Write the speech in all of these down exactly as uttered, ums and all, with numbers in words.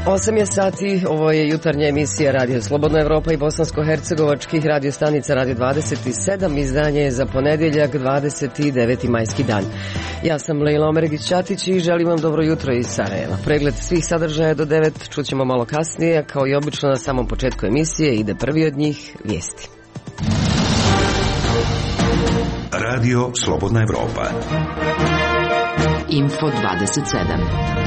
osam je sati, ovo je jutarnja emisija Radio Slobodna Evropa i bosansko-hercegovačkih radio stanica Radio dvadeset sedam, izdanje je za ponedjeljak dvadeset deveti majski dan. Ja sam Lejla Omeregić-Ćatić i želim vam dobro jutro iz Sarajeva. Pregled svih sadržaja do devet čućemo malo kasnije, kao i obično na samom početku emisije ide prvi od njih, vijesti. Radio Slobodna Evropa. Info dvadeset sedam.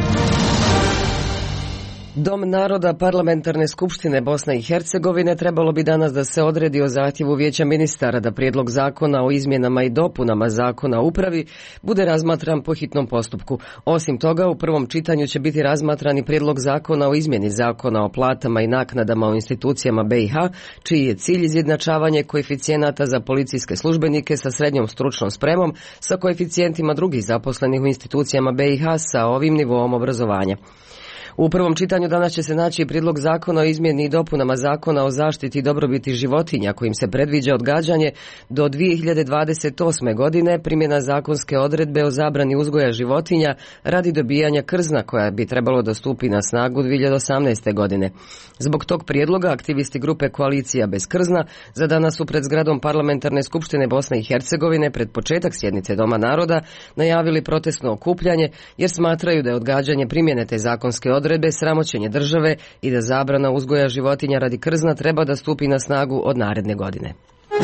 Dom naroda Parlamentarne skupštine Bosne i Hercegovine trebalo bi danas da se odredi o zahtjevu Vijeća ministara da prijedlog zakona o izmjenama i dopunama zakona o upravi bude razmatran po hitnom postupku. Osim toga, u prvom čitanju će biti razmatran i prijedlog zakona o izmjeni zakona o platama i naknadama u institucijama B i H, čiji je cilj izjednačavanje koeficijenata za policijske službenike sa srednjom stručnom spremom sa koeficijentima drugih zaposlenih u institucijama B i H sa ovim nivoom obrazovanja. U prvom čitanju danas će se naći i prijedlog zakona o izmjeni i dopunama zakona o zaštiti i dobrobiti životinja, kojim se predviđa odgađanje do dvije hiljade dvadeset osme. godine primjena zakonske odredbe o zabrani uzgoja životinja radi dobijanja krzna koja bi trebalo da stupi na snagu dvije hiljade osamnaeste. godine. Zbog tog prijedloga aktivisti grupe Koalicija bez krzna za danas su pred zgradom Parlamentarne skupštine Bosne i Hercegovine pred početak sjednice Doma naroda najavili protestno okupljanje jer smatraju da je odgađanje primjene te zakonske odredbe odredbe sramoćenje države i da zabrana uzgoja životinja radi krzna treba da stupi na snagu od naredne godine.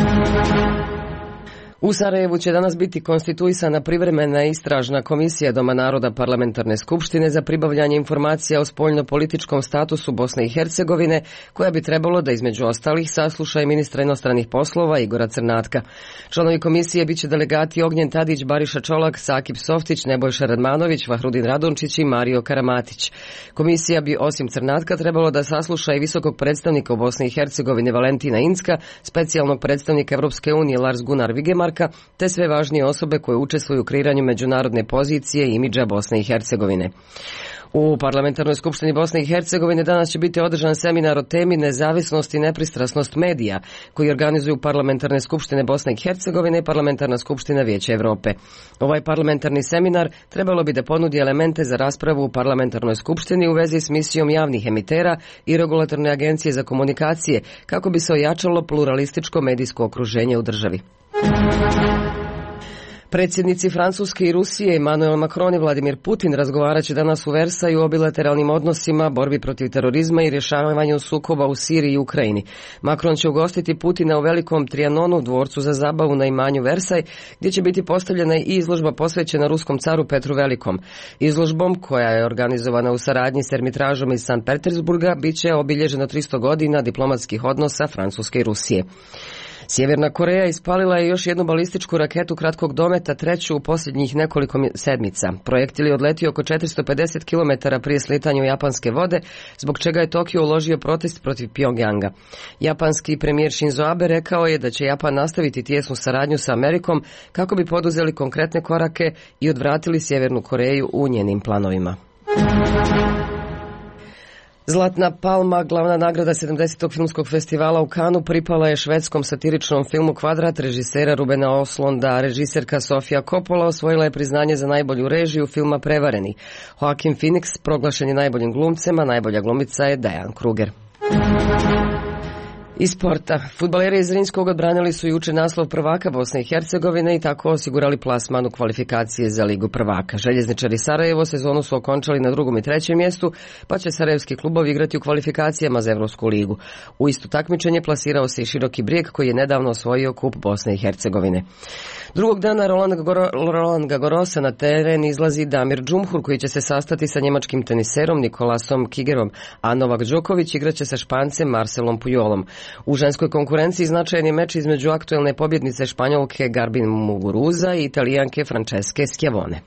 U Sarajevu će danas biti konstituisana privremena istražna komisija Doma naroda Parlamentarne skupštine za pribavljanje informacija o spoljno-političkom statusu Bosne i Hercegovine, koja bi trebalo da između ostalih sasluša i ministra inostranih poslova Igora Crnatka. Članovi komisije biće delegati Ognjen Tadić, Bariša Čolak, Sakip Softić, Nebojša Radmanović, Vahrudin Radončić i Mario Karamatić. Komisija bi osim Crnatka trebalo da sasluša i visokog predstavnika u Bosni i Hercegovine Valentina Incka, specijalnog predstavnika Evropske unije Lars Gunnar Vigemar, te sve važnije osobe koje učestvuju u kreiranju međunarodne pozicije i imidža Bosne i Hercegovine. U Parlamentarnoj skupštini Bosne i Hercegovine danas će biti održan seminar o temi nezavisnost i nepristrasnost medija, koji organizuju Parlamentarne skupštine Bosne i Hercegovine i Parlamentarna skupština Vijeća Evrope. Ovaj parlamentarni seminar trebalo bi da ponudi elemente za raspravu u Parlamentarnoj skupštini u vezi s misijom javnih emitera i regulatorne agencije za komunikacije, kako bi se ojačalo pluralističko medijsko okruženje u državi. Predsjednici Francuske i Rusije Emmanuel Macron i Vladimir Putin razgovarat će danas u Versaju o bilateralnim odnosima, borbi protiv terorizma i rješavanju sukoba u Siriji i Ukrajini. Macron će ugostiti Putina u velikom Trianonu, dvorcu za zabavu na imanju Versaj, gdje će biti postavljena i izložba posvećena ruskom caru Petru Velikom. Izložbom, koja je organizovana u saradnji s Ermitražom iz Sankt Petersburga, bit će obilježeno tristo godina diplomatskih odnosa Francuske i Rusije. Sjeverna Koreja ispalila je još jednu balističku raketu kratkog dometa, treću u posljednjih nekoliko sedmica. Projektil je odletio oko četiristo pedeset kilometara prije slitanja u japanske vode, zbog čega je Tokio uložio protest protiv Pjongjanga. Japanski premijer Shinzo Abe rekao je da će Japan nastaviti tijesnu saradnju sa Amerikom kako bi poduzeli konkretne korake i odvratili Sjevernu Koreju u njenim planovima. Zlatna palma, glavna nagrada sedamdesetog filmskog festivala u Kanu, pripala je švedskom satiričnom filmu Kvadrat režisera Rubena Oslonda. Režiserka Sofia Coppola osvojila je priznanje za najbolju režiju filma Prevareni. Joaquin Phoenix proglašen je najboljim glumcem, a najbolja glumica je Diane Kruger. Iz sporta. Fudbaleri iz Zrinskog odbranili su juče naslov prvaka Bosne i Hercegovine i tako osigurali plasman u kvalifikacije za Ligu prvaka. Željezničari Sarajevo sezonu su okončali na drugom i trećem mjestu, pa će sarajevski klubovi igrati u kvalifikacijama za Evropsku ligu. U isto takmičenje plasirao se i Široki Brijeg, koji je nedavno osvojio kup Bosne i Hercegovine. Drugog dana Roland, Goro, Roland Gagorosa na teren izlazi Damir Džumhur, koji će se sastati sa njemačkim teniserom Nikolasom Kigerom, a Novak Đoković igraće sa Špancem Marcelom Pujolom. U ženskoj konkurenciji značajan je meč između aktuelne pobjednice Španjolke Garbin Muguruza i Italijanke Francesche Schiavone.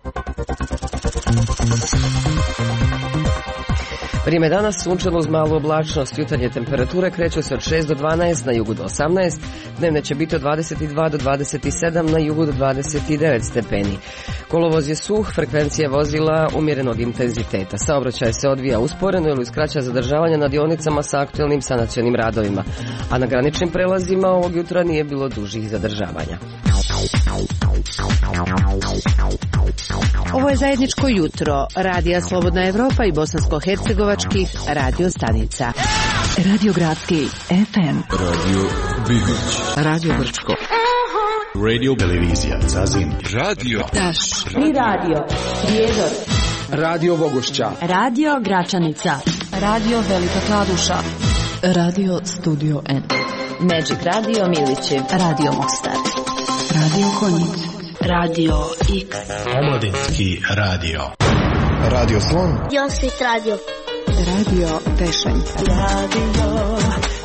Vrijeme danas sunčano uz malu oblačnost, jutarnje temperature kreću se od šest do dvanaest, na jugu do osamnaest, dnevne će biti od dvadeset dva do dvadeset sedam, na jugu do dvadeset devet stepeni. Kolovoz je suh, frekvencija vozila umjerenog intenziteta. Saobraćaj se odvija usporeno ili uskraća zadržavanja na dionicama sa aktuelnim sanacionim radovima, a na graničnim prelazima ovog jutra nije bilo dužih zadržavanja. Ovo je zajedničko jutro Radija Slobodna Evropa i bosansko-hercegovačkih radio stanica. Radio Gradski F M, Radio Bigoć, Radio Brčko, Radio Televizija Zazin, Radio Taš, Tri radio Prijedor, Radio Vogošća, Radio Gračanica, Radio Velika Kladuša, Radio Studio N, Magic Radio Milići, Radio Mostar, Radio Konjic, Radio X, Omladinski radio, Radio Slon, Josvit radio, Radio Tešanj, Radio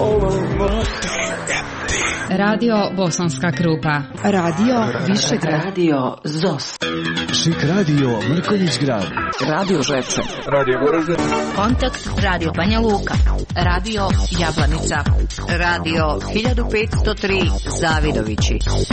Radio Bosanska Krupa, Radio Višegrad, Radio Zos, Šik Radio Mrkonjić Grad, Radio Žepče, Radio Goražde, Kontakt Radio Banja Luka, Radio Jablanica, Radio hiljadu petsto tri Zavidovići.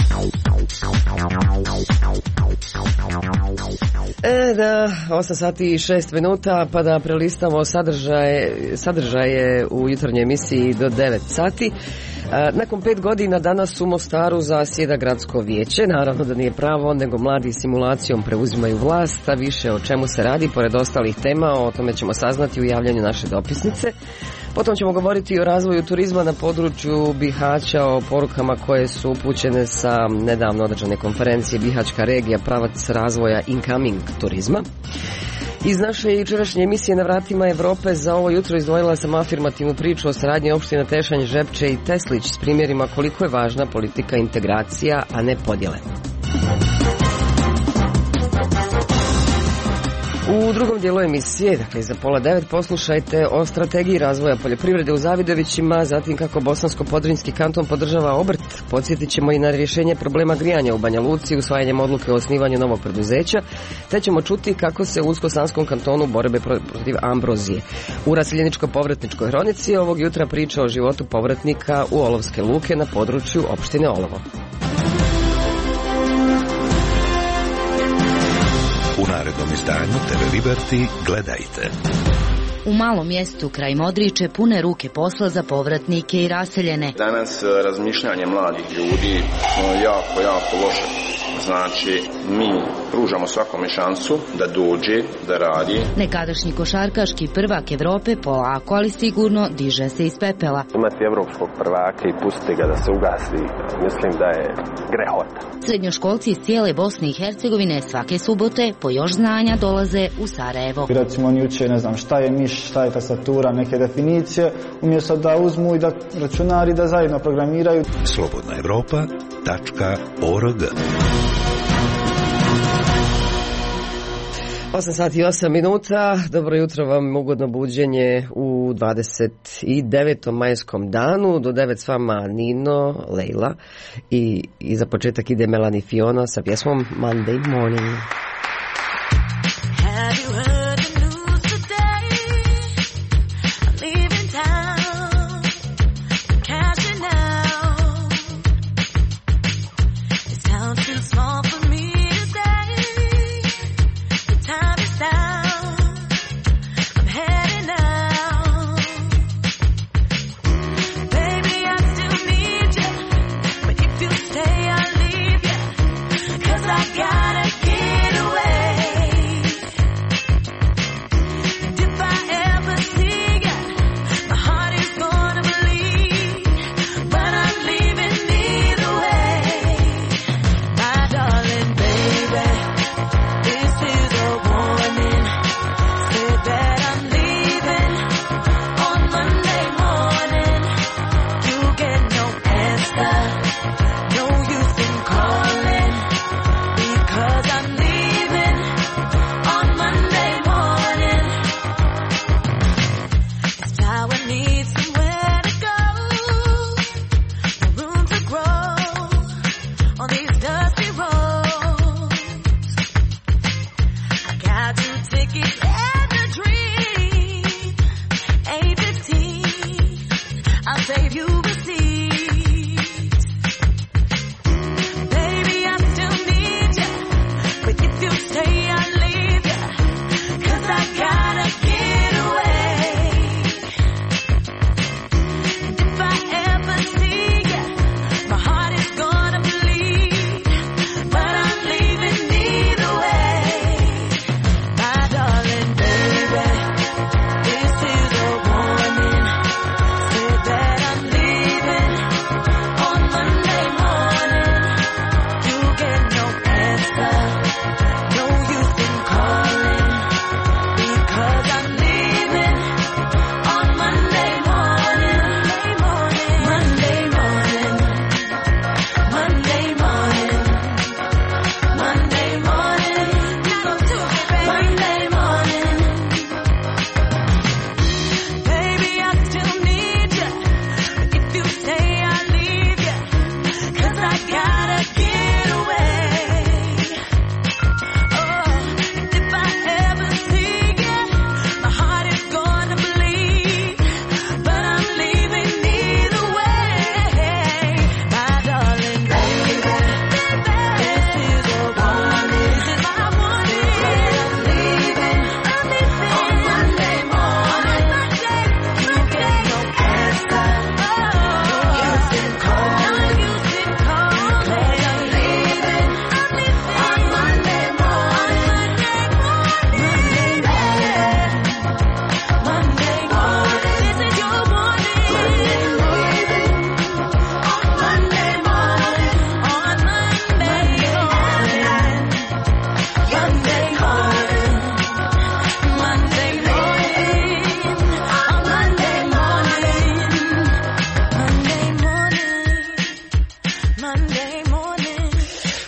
E, da, osam sati i šest minuta, pa da prelistamo sadržaje, sadržaje u jutarnjoj emisiji do devet sati. Nakon pet godina danas u Mostaru zasjeda gradsko vijeće. Naravno da nije pravo, nego mladi simulacijom preuzimaju vlast, a više o čemu se radi, pored ostalih tema, o tome ćemo saznati u javljanju naše dopisnice. Potom ćemo govoriti o razvoju turizma na području Bihaća, o porukama koje su upućene sa nedavno održane konferencije Bihaćka regija, pravac razvoja incoming turizma. Iz naše jučerašnje emisije Na vratima Evrope za ovo jutro izdvojila sam afirmativnu priču o saradnji opština Tešanj, Žepče i Teslić s primjerima koliko je važna politika integracija, a ne podjele. U drugom dijelu emisije, dakle za pola devet, poslušajte o strategiji razvoja poljoprivrede u Zavidovićima, zatim kako Bosansko-Podrinjski kanton podržava obrt. Podsjetit ćemo i na rješenje problema grijanja u Banja Luci, usvajanjem odluke o osnivanju novog preduzeća, te ćemo čuti kako se u Unsko-Sanskom kantonu borbe protiv ambrozije. U raseljeničko-povratničkoj hronici ovog jutra priča o životu povratnika u Olovske luke na području opštine Olovo. U narednom izdanju te ve Liberty gledajte. U malom mjestu kraj Modriče pune ruke posla za povratnike i raseljene. Danas razmišljanje mladih ljudi jako, jako loše. Znači, mi pružamo svakome šansu da dođe, da radi. Nekadašnji košarkaški prvak Evrope polako, ali sigurno diže se iz pepela. Imati evropskog prvaka i pustiti ga da se ugasi, mislim da je grehota. Srednjoškolci iz cijele Bosne i Hercegovine svake subote po još znanja dolaze u Sarajevo. Recimo oni uče, ne znam, šta je miš, šta je tastatura, neke definicije, umjesto da uzmu i da računari da zajedno programiraju. slobodna evropa tačka org. osam sati i osam minuta, dobro jutro vam, ugodno buđenje u dvadeset devetom majskom danu, do devet s vama Nino, Lejla i, i za početak ide Melanie Fiona sa pjesmom Monday Morning.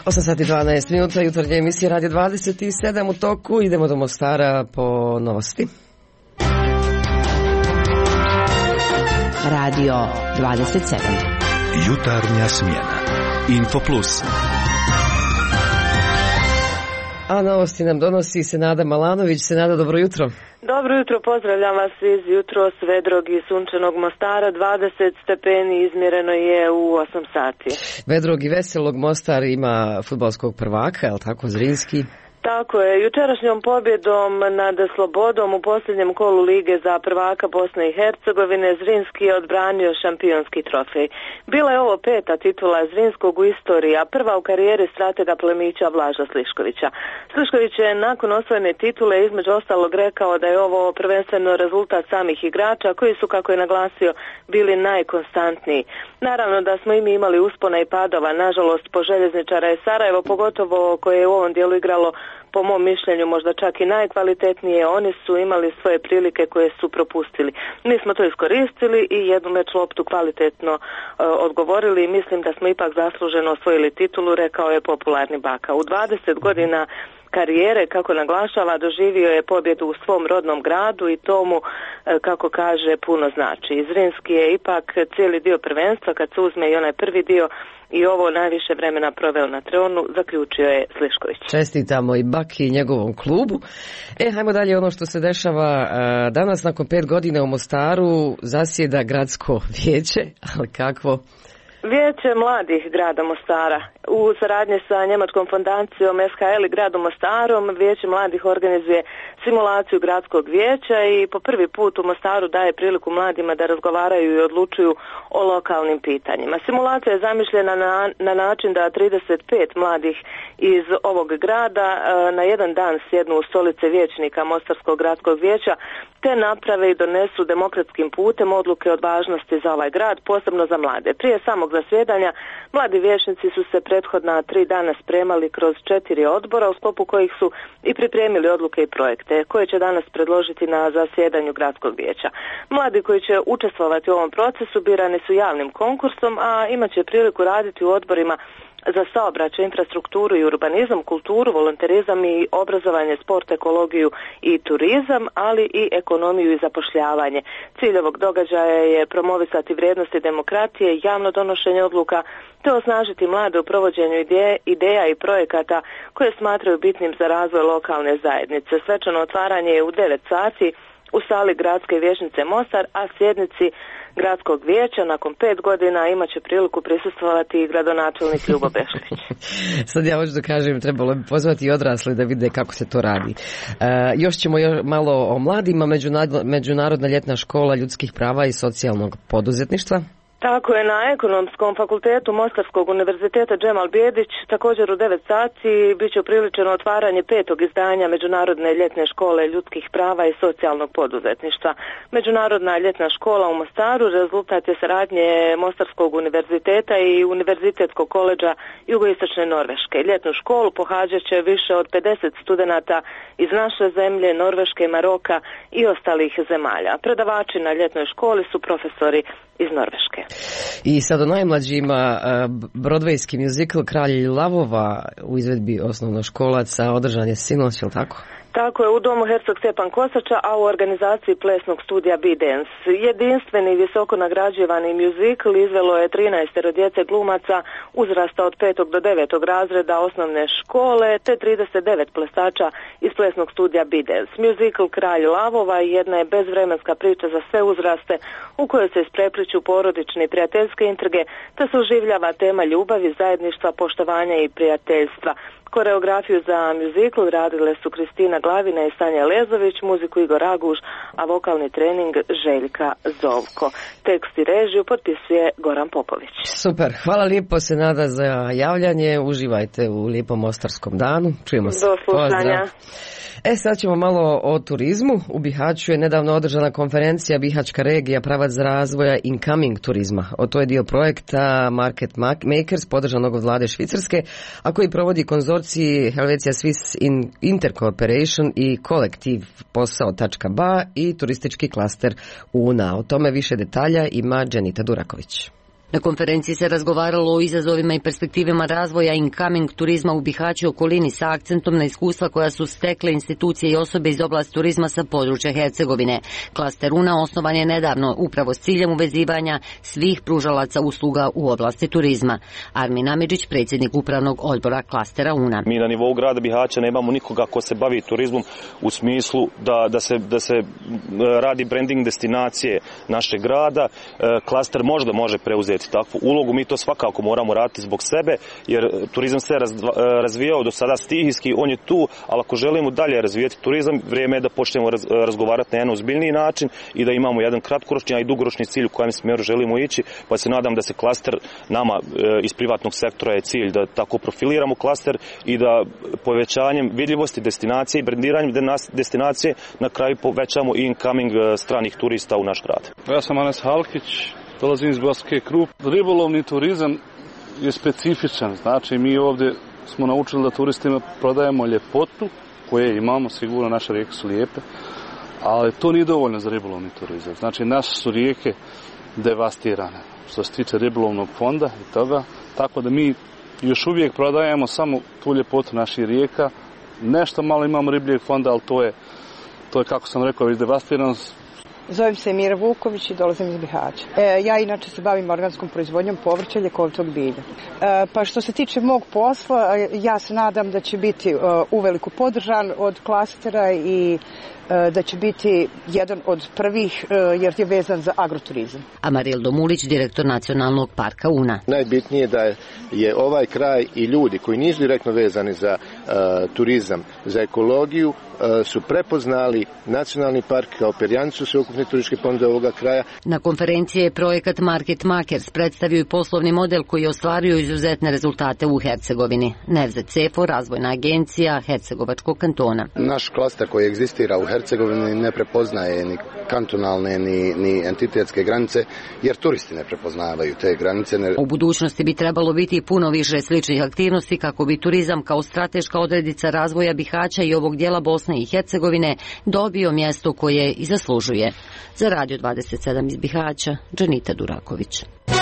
osam sati dvanaest minuta, jutarnje emisije Radio dvadeset sedam u toku. Idemo do Mostara po novosti. Radio dvadeset sedam. Jutarnja smjena. Info Plus. A novosti nam donosi Senada Malanović. Senada, dobro jutro. Dobro jutro, pozdravljam vas iz jutros vedrog i sunčanog Mostara. dvadeset stepeni izmjereno je u osam sati. Vedrog i veselog Mostar ima fudbalskog prvaka, je li tako, Zrinski? Tako je, jučerašnjom pobjedom nad Slobodom u posljednjem kolu Lige za prvaka Bosne i Hercegovine Zrinski je odbranio šampionski trofej. Bila je ovo peta titula Zrinskog u istoriji, a prva u karijeri stratega plemića Blaža Sliškovića. Slišković je nakon osvojene titule između ostalog rekao da je ovo prvenstveno rezultat samih igrača koji su, kako je naglasio, bili najkonstantniji. Naravno da smo i mi imali uspona i padova, nažalost po Željezničara je Sarajevo, pogotovo koje je u ovom dijelu igralo po mom mišljenju možda čak i najkvalitetnije, oni su imali svoje prilike koje su propustili. Mi smo to iskoristili i jednu meč loptu kvalitetno uh, odgovorili i mislim da smo ipak zasluženo osvojili titulu, rekao je popularni baka. U dvadeset godina karijere, kako naglašava, doživio je pobjedu u svom rodnom gradu i to mu, kako kaže, puno znači. Zrinski je ipak cijeli dio prvenstva, kad se uzme i onaj prvi dio, i ovo najviše vremena proveo na tronu, zaključio je Slišković. Čestitamo i Baki i njegovom klubu. E, hajmo dalje, ono što se dešava danas nakon pet godina u Mostaru zasjeda gradsko vijeće, ali kakvo? Vijeće mladih grada Mostara u saradnji sa njemačkom fondacijom S H L i gradom Mostarom Vijeće mladih organizuje simulaciju gradskog vijeća i po prvi put u Mostaru daje priliku mladima da razgovaraju i odlučuju o lokalnim pitanjima. Simulacija je zamišljena na, na način da trideset pet mladih iz ovog grada na jedan dan sjednu u stolice vijećnika Mostarskog gradskog vijeća te naprave i donesu demokratskim putem odluke od važnosti za ovaj grad, posebno za mlade. Prije samog zasjedanja mladi vijećnici su se prethodna tri dana spremali kroz četiri odbora u sklopu kojih su i pripremili odluke i projekte koje će danas predložiti na zasjedanju gradskog vijeća. Mladi koji će učestvovati u ovom procesu birani su javnim konkursom, a imat će priliku raditi u odborima za saobraćaj, infrastrukturu i urbanizam, kulturu, volonterizam i obrazovanje, sport, ekologiju i turizam, ali i ekonomiju i zapošljavanje. Cilj ovog događaja je promovisati vrijednosti demokratije, javno donošenje odluka, te osnažiti mlade u provođenju ideje, ideja i projekata koje smatraju bitnim za razvoj lokalne zajednice. Svečano otvaranje je u devet sati u sali gradske vijećnice Mostar, a sjednici gradskog vijeća nakon pet godina imat će priliku prisustvovati i gradonačelnik Ljubo Bešlić. Sad ja hoću da kažem, trebalo bi pozvati i odrasle da vide kako se to radi. E, još ćemo još malo o mladima. Međunarodna ljetna škola ljudskih prava i socijalnog poduzetništva. Tako je, na Ekonomskom fakultetu Mostarskog univerziteta Džemal Bijedić također u devet sati bit će upriličeno otvaranje petog izdanja Međunarodne ljetne škole ljudskih prava i socijalnog poduzetništva. Međunarodna ljetna škola u Mostaru rezultat je saradnje Mostarskog univerziteta i Univerzitetskog koledža Jugoistočne Norveške. Ljetnu školu pohađat će više od pedeset studenata iz naše zemlje, Norveške, Maroka i ostalih zemalja. Predavači na ljetnoj školi su profesori iz Norveške. I sad o najmlađima, brodvejski muzikal Kralj lavova u izvedbi osnovnoškolaca održan je sinoć, jel tako? Tako je, u domu Hercog Stjepan Kosača, a u organizaciji plesnog studija B-Dance. Jedinstveni visoko nagrađivani muzikl izvelo je trinaestero djece glumaca uzrasta od petog do devetog razreda osnovne škole, te trideset devet plesača iz plesnog studija B-Dance. Muzikl Kralj lavova jedna je bezvremenska priča za sve uzraste u kojoj se isprepliću porodične i prijateljske intrige, te se oživljava tema ljubavi, zajedništva, poštovanja i prijateljstva. Koreografiju za muzikl radile su Kristina Glavina i Sanja Lezović, muziku Igor Aguš, a vokalni trening Željka Zovko. Tekst i režiju potpisuje Goran Popović. Super, hvala lijepo Senada za javljanje, uživajte u lijepom mostarskom danu. Čujemo se. Do slušanja. E, sad ćemo malo o turizmu. U Bihaću je nedavno održana konferencija Bihaćka regija, pravac razvoja incoming turizma. O to je dio projekta Market Makers podržanog od vlade Švicarske, a koji provodi konzorciji Helvetia Swiss Intercooperation i kolektiv posao.ba i turistički klaster U N A. O tome više detalja ima Dženita Duraković. Na konferenciji se razgovaralo o izazovima i perspektivama razvoja incoming turizma u Bihaću i okolini sa akcentom na iskustva koja su stekle institucije i osobe iz oblasti turizma sa područja Hercegovine. Klaster Una osnovan je nedavno upravo s ciljem uvezivanja svih pružalaca usluga u oblasti turizma. Armin Amidžić, predsjednik upravnog odbora Klastera Una. Mi na nivou grada Bihaća nemamo nikoga ko se bavi turizmom u smislu da, da, se, da se radi branding destinacije našeg grada. Klaster možda može preuzeti takvu ulogu, mi to svakako moramo raditi zbog sebe, jer turizam se razvijao do sada stihijski, on je tu, ali ako želimo dalje razvijeti turizam, vrijeme je da počnemo raz, razgovarati na jedan ozbiljniji način i da imamo jedan kratkoročni, a i dugoročni cilj u kojem smjeru želimo ići, pa se nadam da se klaster nama iz privatnog sektora je cilj da tako profiliramo klaster i da povećanjem vidljivosti destinacije i brendiranjem destinacije na kraju povećamo i incoming stranih turista u naš grad. Ja sam Anes Halkić, dolazim iz Boske Krup. Ribolovni turizam je specifičan, znači mi ovdje smo naučili da turistima prodajemo ljepotu, koje imamo, sigurno naše rijeke su lijepe, ali to nije dovoljno za ribolovni turizam. Znači naše su rijeke devastirane što se tiče ribolovnog fonda i toga, tako da mi još uvijek prodajemo samo tu ljepotu naših rijeka. Nešto malo imamo ribljeg fonda, ali to je, to je kako sam rekao, već devastirano. Zovem se Mira Vuković i dolazim iz Bihaća. E, ja inače se bavim organskom proizvodnjom povrća, ljekovitog bilja. E, pa što se tiče mog posla, ja se nadam da će biti uh, uveliko podržan od klastera i uh, da će biti jedan od prvih uh, jer je vezan za agroturizam. Amarildo Mulić, direktor Nacionalnog parka Una. Najbitnije da je, je ovaj kraj i ljudi koji nisu direktno vezani za uh, turizam, za ekologiju, su prepoznali nacionalni park kao perjanicu sveukupne turističke ponude ovoga kraja. Na konferenciji je projekat Market Makers predstavio i poslovni model koji je ostvario izuzetne rezultate u Hercegovini. Nevzet Cefo, razvojna agencija Hercegovačkog kantona. Naš klaster koji egzistira u Hercegovini ne prepoznaje ni kantonalne ni, ni entitetske granice, jer turisti ne prepoznavaju te granice. Ne... U budućnosti bi trebalo biti puno više sličnih aktivnosti kako bi turizam kao strateška odrednica razvoja Bihaća i ovog dijela Bosne i Hercegovine dobio mjesto koje i zaslužuje. Za Radio dvadeset sedam iz Bihaća, Džanita Duraković.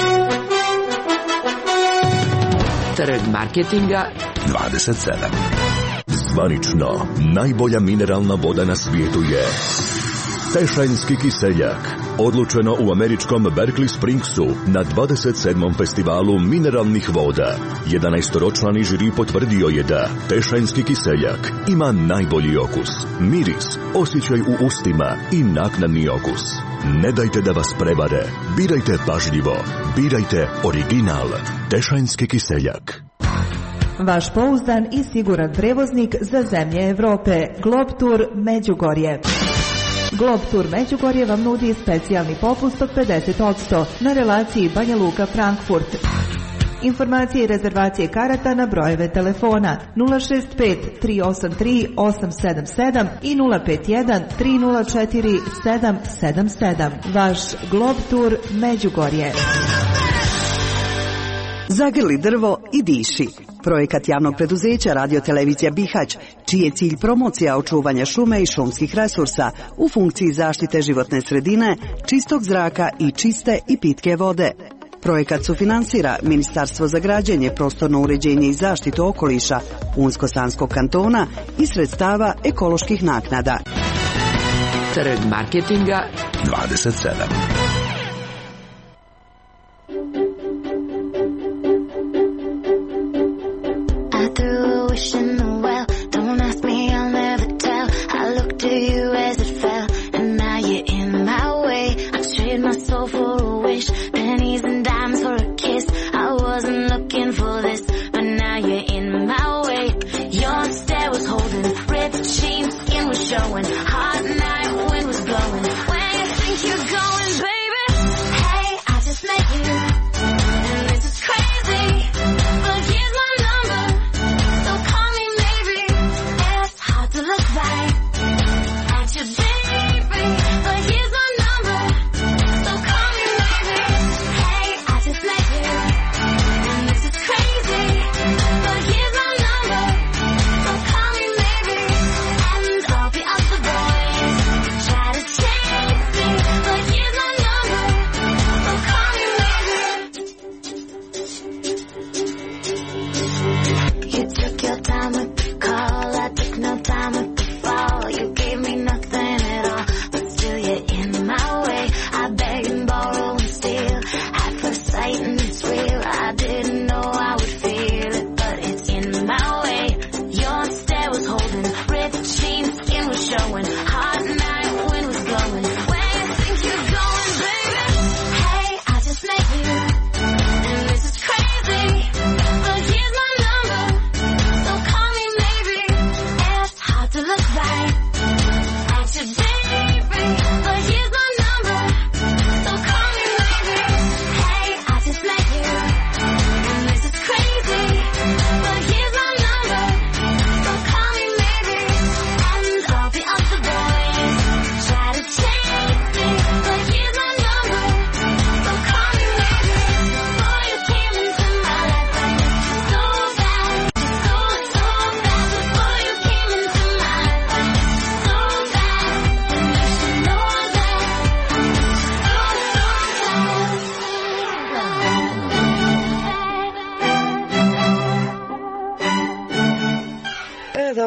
Trg marketinga dvadeset sedam. Zvanično, najbolja mineralna voda na svijetu je Tešajnski kiseljak. Odlučeno u američkom Berkeley Springsu na dvadeset sedmom festivalu mineralnih voda. jedanaestoročlani žiri potvrdio je da Tešajnski kiseljak ima najbolji okus, miris, osjećaj u ustima i naknadni okus. Ne dajte da vas prevare. Birajte pažljivo. Birajte original. Tešajnski kiseljak. Vaš pouzdan i siguran prevoznik za zemlje Europe. Globtour Međugorje. Globtour Međugorje vam nudi specijalni popust od pedeset posto na relaciji Banja Luka-Frankfurt. Informacije i rezervacije karata na brojeve telefona nula šest pet tri osam tri osam sedam sedam i nula pet jedan tri nula četiri sedam sedam sedam. Vaš Globtour Međugorje. Zagrli drvo i diši. Projekat javnog preduzeća Radio-televizija Bihać, čiji je cilj promocija očuvanja šume i šumskih resursa u funkciji zaštite životne sredine, čistog zraka i čiste i pitke vode. Projekat sufinansira Ministarstvo za građenje, prostorno uređenje i zaštitu okoliša Unsko-Sanskog kantona i sredstava ekoloških naknada. Trg marketinga dvadeset sedam. Showing hot night, wind was blowing. Where you think you're going, baby?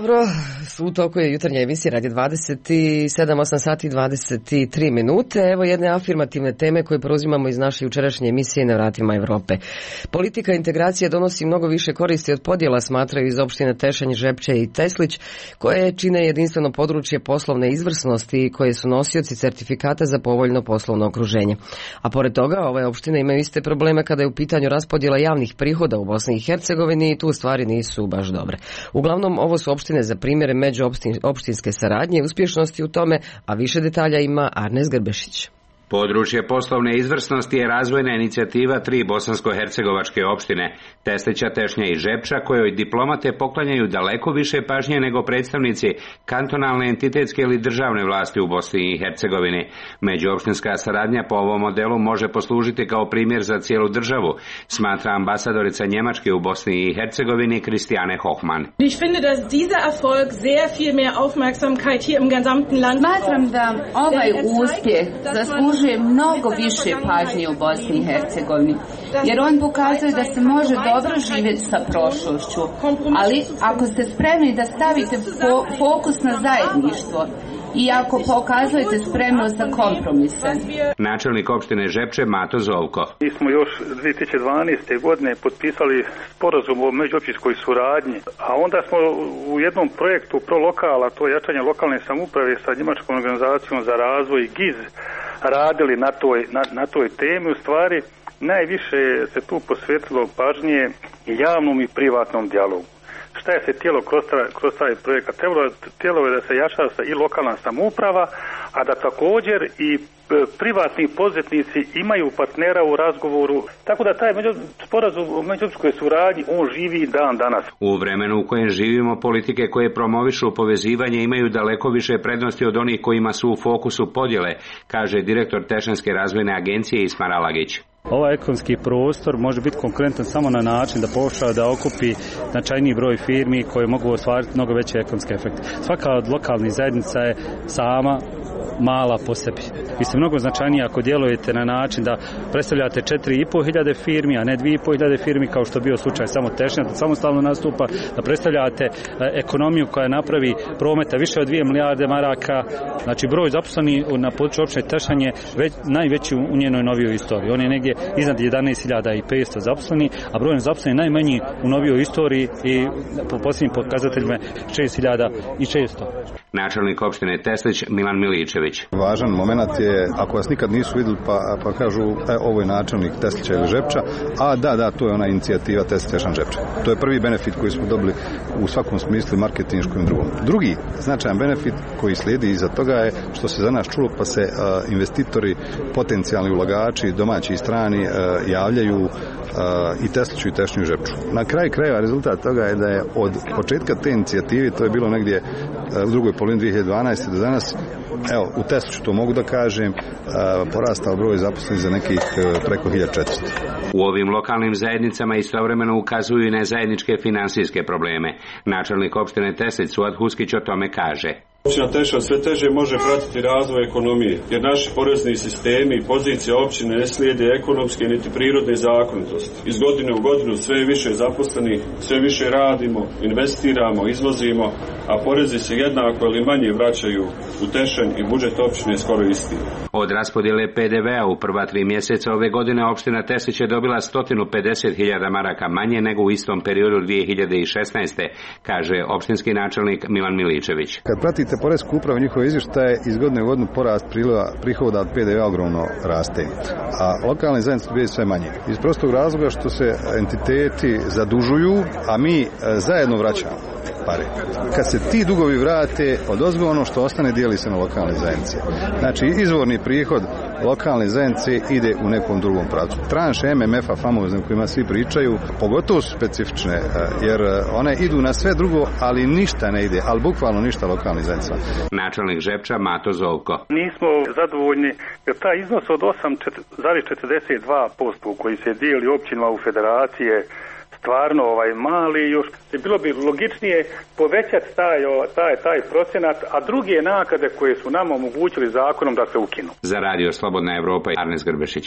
dobro, u toku je jutarnja emisija radi dvadeset sedam, osam sati i dvadeset tri minute. Evo jedne afirmativne teme koje preuzimamo iz naše jučerašnje emisije Na vratima Evrope. Politika integracije donosi mnogo više koristi od podjela, smatraju iz opštine Tešanj, Žepče i Teslić, koje čine jedinstveno područje poslovne izvrsnosti i koje su nosioci sertifikata za povoljno poslovno okruženje. A pored toga, ove opštine imaju iste probleme kada je u pitanju raspodjela javnih prihoda u Bosni i Hercegovini i tu stvari nisu baš dobre. Uglavnom, ovo su opštine za primjere međuopštinske saradnje i uspješnosti u tome, a više detalja ima Arnes Grbešić. Područje poslovne izvrsnosti je razvojna inicijativa tri bosansko-hercegovačke opštine, Teslića, Tešnja i Žepča, kojoj diplomate poklanjaju daleko više pažnje nego predstavnici kantonalne, entitetske ili državne vlasti u Bosni i Hercegovini. Međuopštinska saradnja po ovom modelu može poslužiti kao primjer za cijelu državu, smatra ambasadorica Njemačke u Bosni i Hercegovini Christiane Hochmann. Ich finde, dass dieser Erfolg sehr viel mehr Aufmerksamkeit hier im gesamten Land. Smatram da ovaj uspjeh zaslužuje mnogo više pažnje u Bosni i Hercegovini, jer on pokazuje da se može dobro živjeti sa prošlošću, ali ako ste spremni da stavite fo- fokus na zajedništvo i ako pokazujete spremnost za kompromise. Načelnik opštine Žepče Mato Zovko. Mi smo još dvije tisuće dvanaeste. godine potpisali sporazum o međuopćinskoj suradnji, a onda smo u jednom projektu ProLokala, to je jačanje lokalne samouprave sa njemačkom organizacijom za razvoj G I Z, radili na toj, na, na toj temi. U stvari najviše se tu posvetilo pažnje javnom i privatnom dijalogu. Šta je se tijelo kroz, kroz taj projekat? Tijelo je da se jača i lokalna samouprava, a da također i privatni poduzetnici imaju partnera u razgovoru, tako da taj među, sporazum o međuopštinskoj suradnji, on živi dan danas. U vremenu u kojem živimo, politike koje promovišu povezivanje imaju daleko više prednosti od onih kojima su u fokusu podjele, kaže direktor Tešanske razvojne agencije Ismar Alagić. Ovaj ekonomski prostor može biti konkurentan samo na način da pokuša da okupi značajniji broj firmi koje mogu ostvariti mnogo veće ekonomske efekte. Svaka od lokalnih zajednica je sama mala po sebi. Vi ste mnogo značajniji ako djelujete na način da predstavljate četiri i pol hiljade firmi, a ne dvije i pol hiljade firmi kao što je bio slučaj samo Tešnja, da samostalno nastupa, da predstavljate ekonomiju koja napravi prometa više od dvije milijarde maraka. Znači broj zaposlenih na području opštine Tešanj je već, najveći u njenoj novijoj istoriji. On je negdje iznad jedanaest hiljada petsto zaposlenih, a broj zaposlenih najmanji u novijoj istoriji i po posljednjim pokazateljima šest hiljada šesto. Načelnik opštine Teslić Milan Miličević. Važan moment je, ako vas nikad nisu vidjeli pa, pa kažu e, ovo je načelnik Teslića ili Žepča, a da, da, to je ona inicijativa Teslića Žepča. To je prvi benefit koji smo dobili u svakom smislu marketinškom i drugom. Drugi značajan benefit koji slijedi iza toga je što se za nas čulo pa se a, investitori, potencijalni ulagači, domaći i strani a, javljaju Uh, i Tesliću i Tešnju i Žepču. Na kraju krajeva rezultat toga je da je od početka te inicijative, to je bilo negdje uh, u drugoj polovini dvije hiljade dvanaeste. do danas, evo, u Tesliću to mogu da kažem, uh, porastao broj zaposlenih za nekih uh, preko hiljadu četiristo. U ovim lokalnim zajednicama istovremeno ukazuju i na zajedničke finansijske probleme. Načelnik opštine Teslić Suad Huskić o tome kaže. Općina Tešanj sve teže može pratiti razvoj ekonomije, jer naši porezni sistemi i pozicija općine ne slijede ekonomske niti prirodne zakonitosti. Iz godine u godinu sve više zaposlenih, sve više radimo, investiramo, izvozimo, a porezi se jednako ili manje vraćaju u Tešanj i budžet općine je skoro isti. Od raspodjele P D V-a u prva tri mjeseca ove godine opština Teslić je dobila sto pedeset hiljada maraka manje nego u istom periodu dvije hiljade šesnaeste. kaže opštinski načelnik Milan Miličević. Kad pratite poresku upravu njihove izvještaje, iz godine u godinu porast prihoda od P D V-a ogromno raste, a lokalne zajednice bili sve manje. Iz prostog razloga što se entiteti zadužuju, a mi zajedno vraćamo pare. Kad se ti dugovi vrate, odozgo ono što ostane dijeli se na lokalne zajednice. Znači, izvorni prihod lokalne zajednice ide u nekom drugom pravcu. Tranše M M F-a famozne kojima svi pričaju, pogotovo su specifične, jer one idu na sve drugo, ali ništa ne ide, ali bukvalno ništa lokalnih zajednica. Načelnik Žepča Mato Zovko. Nismo zadovoljni jer taj iznos od osam zarez četrdeset dva posto koji se dijeli općinama u federacije stvarno ovaj mali, još bilo bi logičnije povećati taj, taj, taj procenat, a druge naknade koje su nama omogućili zakonom da se ukinu. Za radio Slobodna Evropa, Arnes Grbešić.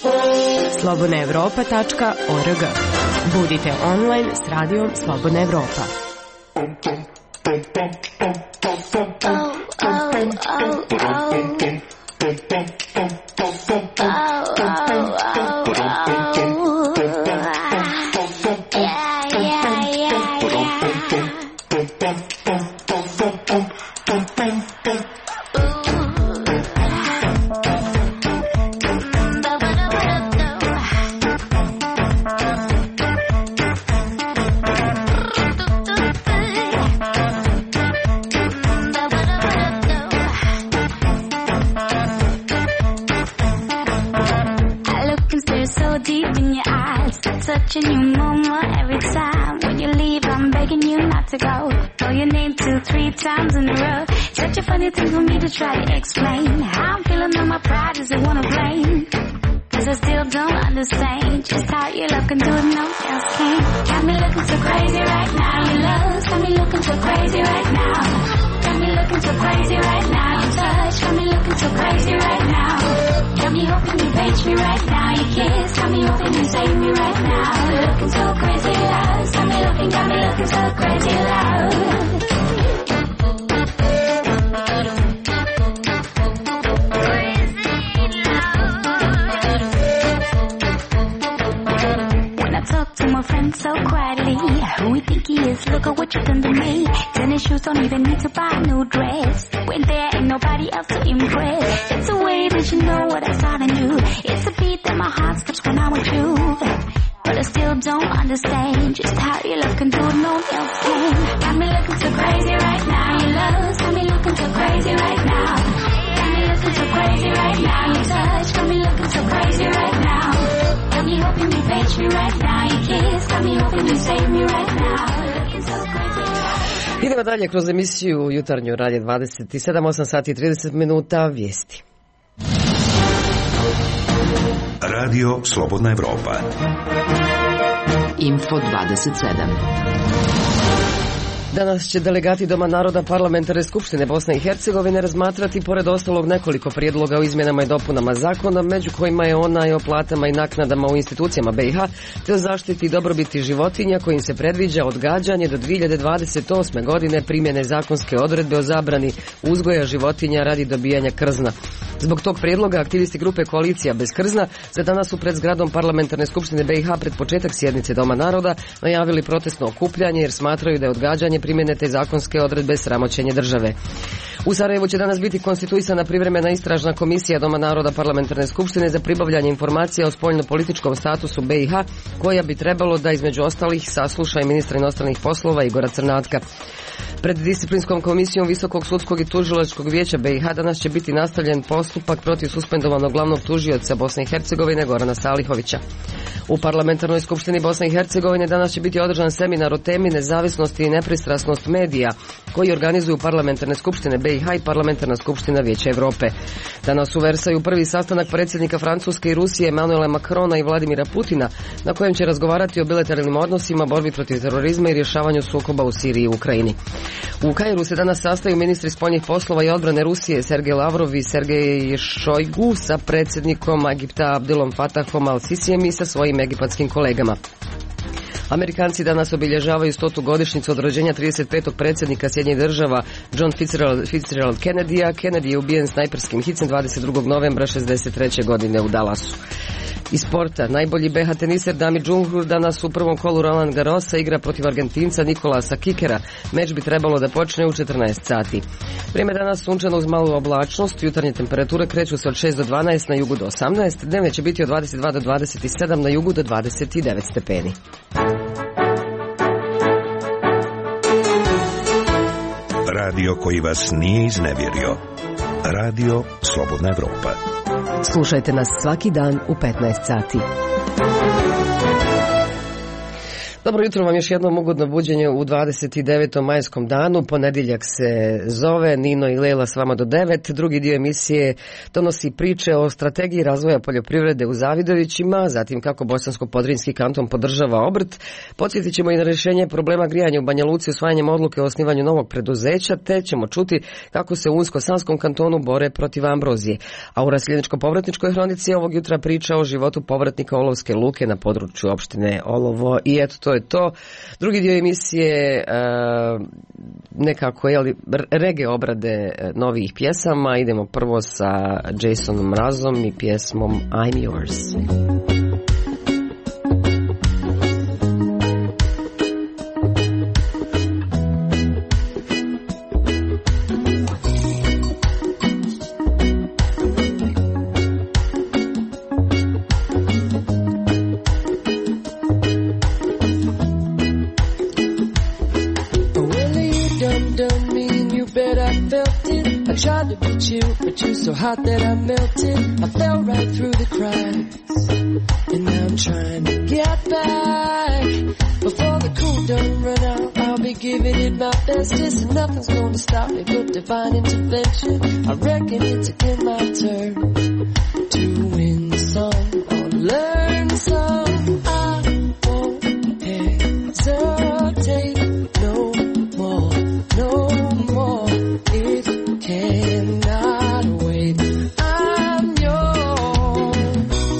slobodna evropa tačka org. Budite online s radijom Slobodna Evropa. Touching you more every time. When you leave, I'm begging you not to go. Call your name two, three times in a row. Such a funny thing for me to try to explain. How I'm feeling on my pride is the one to blame. Cause I still don't understand just how you look and do it, no else can. Got me looking so crazy right now. Your love got me looking so crazy right now. Got me looking so crazy right now. Your touch got me looking so crazy right now. Got me hoping you page me right now. Your kiss got me hoping you save me right now. Looking so crazy love. Got me looking, got me looking so crazy love. To my friend so quietly, who we think he is, look at what you done to me. Tennis shoes, don't even need to buy a new dress. When there ain't nobody else to impress. It's a way that you know what I saw in you. It's a beat that my heart skips when I'm with you. But I still don't understand just how you look and do it, no else can. Got me looking so crazy right now. Your love got me looking so crazy right now. Got me looking so crazy right now. Your touch got me looking so crazy right now. Got me hoping you page me right now. Your kiss got me hoping you save me right now. Looking so crazy. Idemo dalje kroz emisiju Jutarnju Radio dvadeset sedam, osam sati i trideset minuta, vijesti. Radio Slobodna Evropa. Info dvadeset sedam. Danas će delegati Doma naroda Parlamentarne skupštine Bosne i Hercegovine razmatrati pored ostalog nekoliko prijedloga o izmjenama i dopunama zakona, među kojima je onaj o platama i naknadama u institucijama B i H, te o zaštiti i dobrobiti životinja kojim se predviđa odgađanje do dvije hiljade dvadeset osme godine primjene zakonske odredbe o zabrani uzgoja životinja radi dobijanja krzna. Zbog tog prijedloga aktivisti grupe Koalicija bez krzna za danas su pred zgradom Parlamentarne skupštine B i H pred početak sjednice Doma naroda najavili protestno okupljanje jer smatraju da je odgađanje primjene te zakonske odredbe sramoćenje države. U Sarajevu će danas biti konstituisana privremena istražna komisija Doma naroda Parlamentarne skupštine za pribavljanje informacija o spoljno-političkom statusu B i H, koja bi trebalo da između ostalih sasluša i ministra inostranih poslova Igora Crnatka. Pred disciplinskom komisijom Visokog sudskog i tužilačkog vijeća B i H danas će biti nastavljen postupak protiv suspendovanog glavnog tužioca Bosne i Hercegovine Gorana Salihovića. U Parlamentarnoj skupštini Bosne i Hercegovine danas će biti održan seminar o temi nezavisnosti i nepristrasnost medija koji organizuju Parlamentarne skupštine B i H i Parlamentarna skupština Vijeća Europe. Danas u Versaju prvi sastanak predsjednika Francuske i Rusije Emmanuela Macrona i Vladimira Putina, na kojem će razgovarati o bilateralnim odnosima, borbi protiv terorizma i rješavanju sukoba u Siriji i Ukrajini. U Kairu se danas sastaju ministri spoljnih poslova i odbrane Rusije Sergej Lavrov i Sergej Šojgu sa predsjednikom Egipta Abdelom Fatahom al-Sisijem i sa svojim egipatskim kolegama. Amerikanci danas obilježavaju stotu godišnjicu od rođenja trideset petog predsjednika Sjedinjenih država John Fitzgerald, Fitzgerald Kennedy-a. Kennedy je ubijen snajperskim hicem dvadeset drugog novembra šezdeset treće godine u Dallasu. Iz sporta, najbolji B H teniser Dami Džungur danas u prvom kolu Roland Garrosa igra protiv Argentinca Nikolasa Kikera. Meč bi trebalo da počne u četrnaest sati. Vrijeme danas sunčano uz malu oblačnost, jutarnje temperature kreću se od šest do dvanaest, na jugu do osamnaest, dnevne će biti od dvadeset dva do dvadeset sedam, na jugu do dvadeset devet stepeni. Radio koji vas nije iznevjerio. Radio Slobodna Evropa. Slušajte nas svaki dan u petnaest sati. Dobro jutro vam, još jednom ugodno buđenje u dvadeset devetom majskom danu. Ponedjeljak se zove, Nino i Lela s vama do devet. Drugi dio emisije donosi priče o strategiji razvoja poljoprivrede u Zavidovićima, zatim kako Bosansko-Podrinjski kanton podržava obrt. Podsjetit ćemo i na rješenje problema grijanja u Banja Luci usvajanjem odluke o osnivanju novog preduzeća, te ćemo čuti kako se u Unsko-Sanskom kantonu bore protiv ambrozije. A u Raseljeničko-povratničkoj hronici ovog jutra priča o životu povratnika Olovske luke na području opštine Olovo. I eto, to je to. Drugi dio emisije nekako je reggae obrade novih pjesama. Idemo prvo sa Jasonom Mrazom i pjesmom I'm Yours. Tried to beat you, but you're so hot that I melted. I fell right through the cracks, and now I'm trying to get back. Before the cool don't run out, I'll be giving it my bestest, and nothing's gonna stop me but divine intervention. I reckon it's again my turn to win some or learn some. I won't hesitate no more, no more. It cannot wait. I'm yours.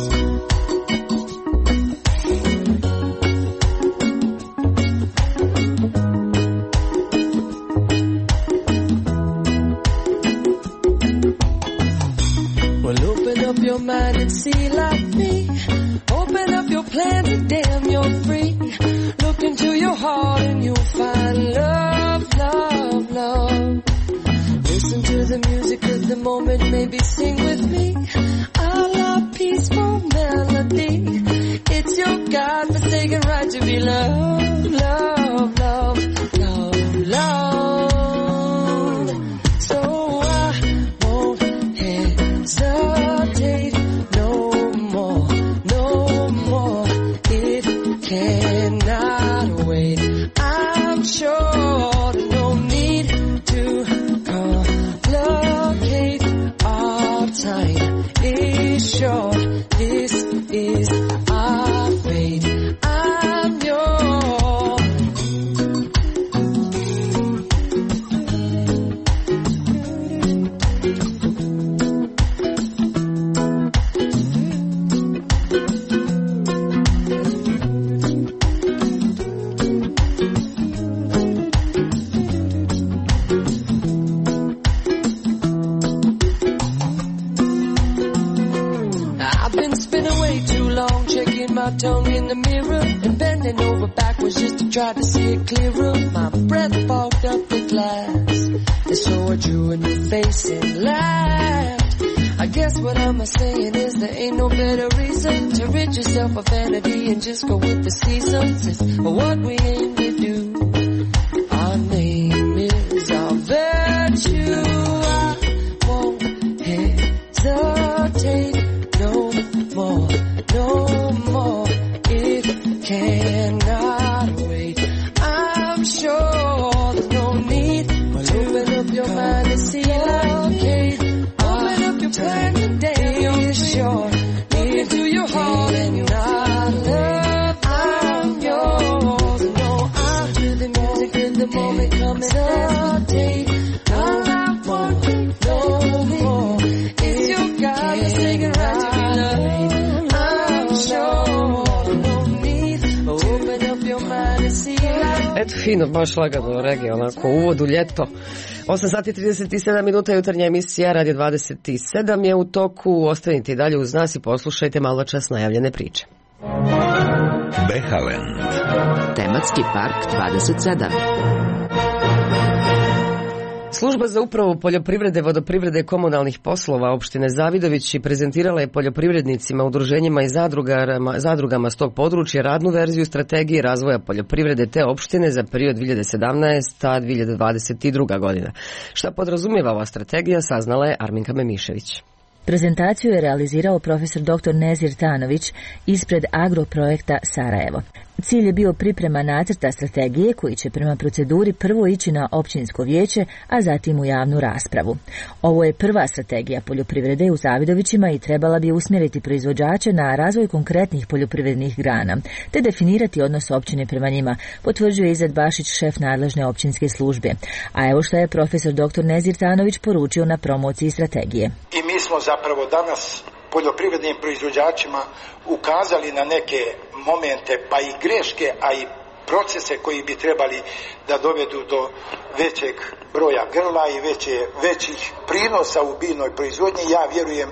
Well, open up your mind and see like me. Open up your plans and damn, you're free. Look into your heart and you'll find love, love, love. Listen to the music of the moment, maybe sing with me. I love peaceful melody. It's your God-forsaken right to be loved, love, love, love, love. So I won't hesitate no more, no more. It cannot wait. I'm sure there's no need to complicate. Our time is short. This is our fate. I'm yours. I've been spinning way too long, checking my tongue in the mirror and bending over backwards just to try to see it clearer. My breath fogged up the glass, and so I drew a new face and laughed. I guess what I'm saying is there ain't no better reason to rid yourself of vanity and just go with the seasons. It's what we aim to do. Our name is our virtue. I won't hesitate no more, no more. It cannot wait. I'm sure there's no need to open up your mind and see like it. Open up your plan today, you're sure. Look into your heart and you'll find love. I'm yours. No, I'm to the music in the moment coming hesitate. All I want no more. It's your God-forsaken right to be loved. I'm sure no need to open up your mind and see like. Eto, fino, baš lagano reggae, onako, uvod u ljeto. osam sati trideset sedam minuta, jutarnja emisija Radio dvadeset sedam je u toku. Ostanite i dalje uz nas i poslušajte malo čas najavljene priče. Behaland. Tematski park dvadeset sedam. Služba za upravu poljoprivrede, vodoprivrede i komunalnih poslova opštine Zavidovići prezentirala je poljoprivrednicima, udruženjima i zadrugama, zadrugama s tog područja radnu verziju strategije razvoja poljoprivrede te opštine za period dvije hiljade sedamnaesta do dvije hiljade dvadeset druga godina. Šta podrazumijeva ova strategija, saznala je Arminka Memišević. Prezentaciju je realizirao profesor doktor Nezir Tanović ispred Agroprojekta Sarajevo. Cilj je bio priprema nacrta strategije koji će prema proceduri prvo ići na općinsko vijeće, a zatim u javnu raspravu. Ovo je prva strategija poljoprivrede u Zavidovićima i trebala bi usmjeriti proizvođače na razvoj konkretnih poljoprivrednih grana, te definirati odnos općine prema njima, potvrđuje Izet Bašić, šef nadležne općinske službe. A evo što je profesor doktor Nezir Tanović poručio na promociji strategije. I mi smo zapravo danas poljoprivrednim proizvođačima ukazali na neke momente, pa i greške, a i procese koji bi trebali da dovedu do većeg broja grla i veće, većih prinosa u biljnoj proizvodnji. Ja vjerujem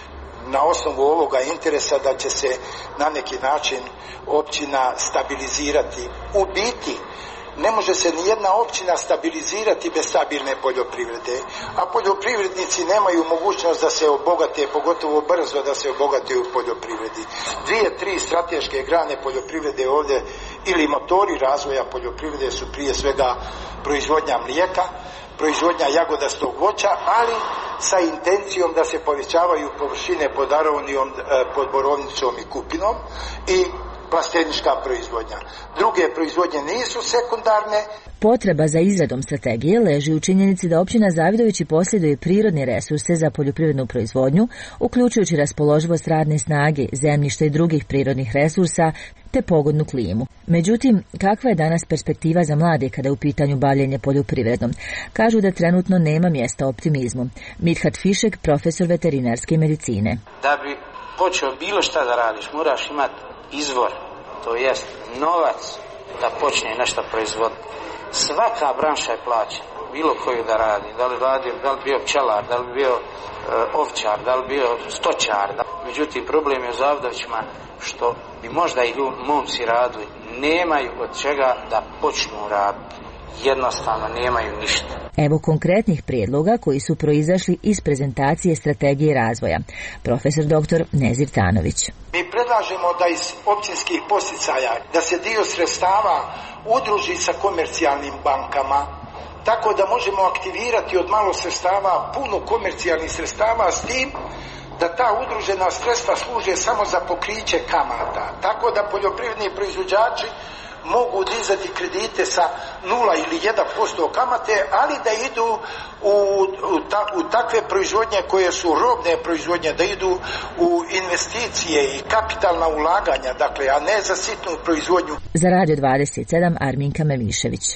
na osnovu ovoga interesa da će se na neki način općina stabilizirati. U biti ne može se ni jedna općina stabilizirati bez stabilne poljoprivrede, a poljoprivrednici nemaju mogućnost da se obogate, pogotovo brzo da se obogate u poljoprivredi. Dvije, tri strateške grane poljoprivrede ovdje ili motori razvoja poljoprivrede su prije svega proizvodnja mlijeka, proizvodnja jagodastog voća, ali sa intencijom da se povećavaju površine pod aronijom, pod borovnicom i kupinom i plastenička proizvodnja. Druge proizvodnje nisu sekundarne. Potreba za izradom strategije leži u činjenici da općina Zavidovići posjeduje prirodne resurse za poljoprivrednu proizvodnju, uključujući raspoloživost radne snage, zemljišta i drugih prirodnih resursa, te pogodnu klimu. Međutim, kakva je danas perspektiva za mlade kada je u pitanju bavljenje poljoprivredom? Kažu da trenutno nema mjesta optimizmu. Mithat Fišek, profesor veterinarske medicine. Da bi počeo bilo šta da radiš, moraš imati izvor, to jest novac da počne nešto proizvoditi. Svaka branša je plaćena, bilo koju da radi, da li, radi, da li bio pčelar, da li bio e, ovčar, da li bio stočar. Da. Međutim, problem je u Zavidovićima što bi možda i momci radili, nemaju od čega da počnu raditi. Jednostavno nemaju ništa. Evo konkretnih prijedloga koji su proizašli iz prezentacije strategije razvoja. Profesor doktor Nezir Tanović. Mi predlažemo da iz općinskih posticaja da se dio sredstava udruži sa komercijalnim bankama, tako da možemo aktivirati od malo sredstava puno komercijalnih sredstava, s tim da ta udružena sredstva služe samo za pokriće kamata, tako da poljoprivredni proizvođači mogu dizati kredite sa nula ili jedan posto kamate, ali da idu u, u, ta, u takve proizvodnje koje su robne proizvodnje, da idu u investicije i kapitalna ulaganja, dakle, a ne za sitnu proizvodnju. Za Radio dvadeset sedam Arminka Mevišević.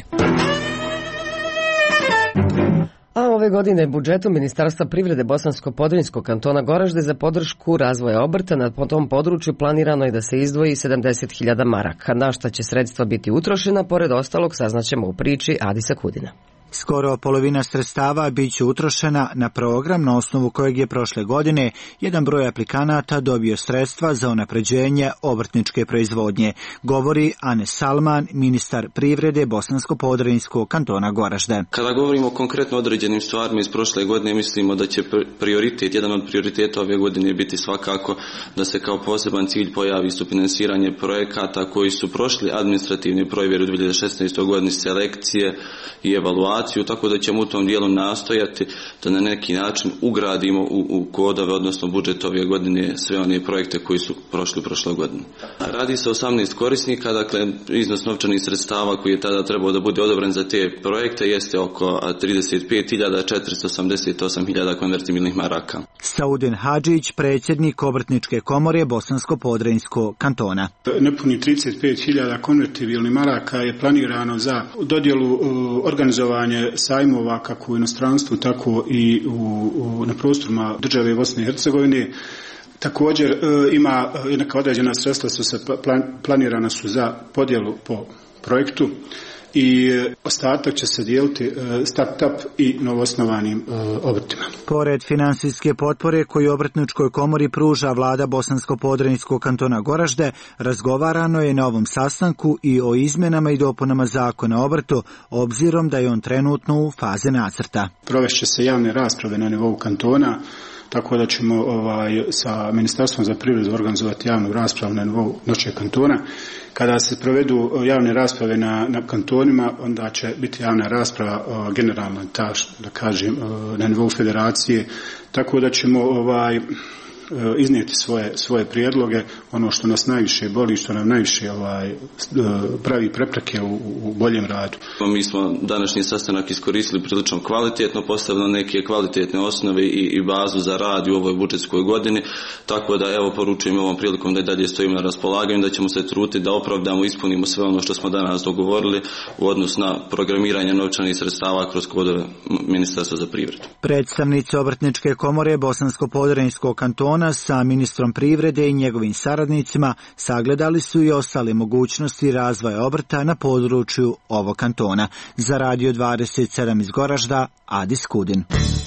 A ove godine budžetom Ministarstva privrede Bosansko-Podrinjskog kantona Goražde za podršku razvoja obrta na tom području planirano je da se izdvoji sedamdeset hiljada maraka. Na šta će sredstva biti utrošena, pored ostalog saznaćemo u priči Adisa Kudina. Skoro polovina sredstava bit će utrošena na program na osnovu kojeg je prošle godine jedan broj aplikanata dobio sredstva za unapređenje obrtničke proizvodnje, govori Anes Salman, ministar privrede Bosansko-Podrinjskog kantona Goražde. Kada govorimo konkretno o određenim stvarima iz prošle godine, mislimo da će prioritet, jedan od prioriteta ove godine biti svakako da se kao poseban cilj pojavi sufinansiranje projekata koji su prošli administrativni provjer u dvije hiljade šesnaestoj godini, selekcije i evaluacije, tako da ćemo u tom dijelu nastojati da na neki način ugradimo u, u kodove, odnosno budžet ove godine, sve one projekte koji su prošli prošle godine. Radi se o osamnaest korisnika, dakle iznos novčanih sredstava koji je tada trebao da bude odobren za te projekte jeste oko trideset pet hiljada četiristo osamdeset osam hiljada konvertibilnih maraka. Saudin Hadžić, predsjednik Obrtničke komore Bosansko-Podrinjskog kantona. Nepuni trideset pet hiljada konvertibilnih maraka je planirano za dodjelu uh, organizovanje sajmova kako u inostranstvu, tako i u, u, na prostorima države Bosne i Hercegovine. Također e, ima neka određena sredstva su se plan, planirana su za podjelu po projektu i ostatak će se dijeliti start-up i novoosnovanim obrtima. Pored finansijske potpore koju Obrtničkoj komori pruža vlada Bosansko-Podrinjskog kantona Goražde, razgovarano je na ovom sastanku i o izmjenama i dopunama zakona o obrtu, obzirom da je on trenutno u fazi nacrta. Provešće se javne rasprave na nivou kantona, tako da ćemo ovaj, sa Ministarstvom za privredu organizovati javnu raspravu na nivou našeg kantona. Kada se provedu javne rasprave na, na kantonima, onda će biti javna rasprava o, generalna, ta, da kažem, o, na nivou federacije, tako da ćemo ovaj, iznijeti svoje, svoje prijedloge, ono što nas najviše boli, što nam najviše ovaj, pravi prepreke u, u boljem radu. Mi smo današnji sastanak iskoristili prilično kvalitetno, postavljeno neke kvalitetne osnove i, i bazu za rad u ovoj budžetskoj godini, tako da evo poručujem ovom prilikom da i dalje stojimo na raspolaganju, da ćemo se truditi da opravdamo, ispunimo sve ono što smo danas dogovorili u odnosu na programiranje novčanih sredstava kroz kodove Ministarstva za privredu. Predstavnici Obrtničke komore Bosansko-Podrinjskog kantona kantona sa ministrom privrede i njegovim saradnicima sagledali su i ostale mogućnosti razvoja obrta na području ovog kantona. Za Radio dvadeset sedam iz Goražda, Adis Kudin.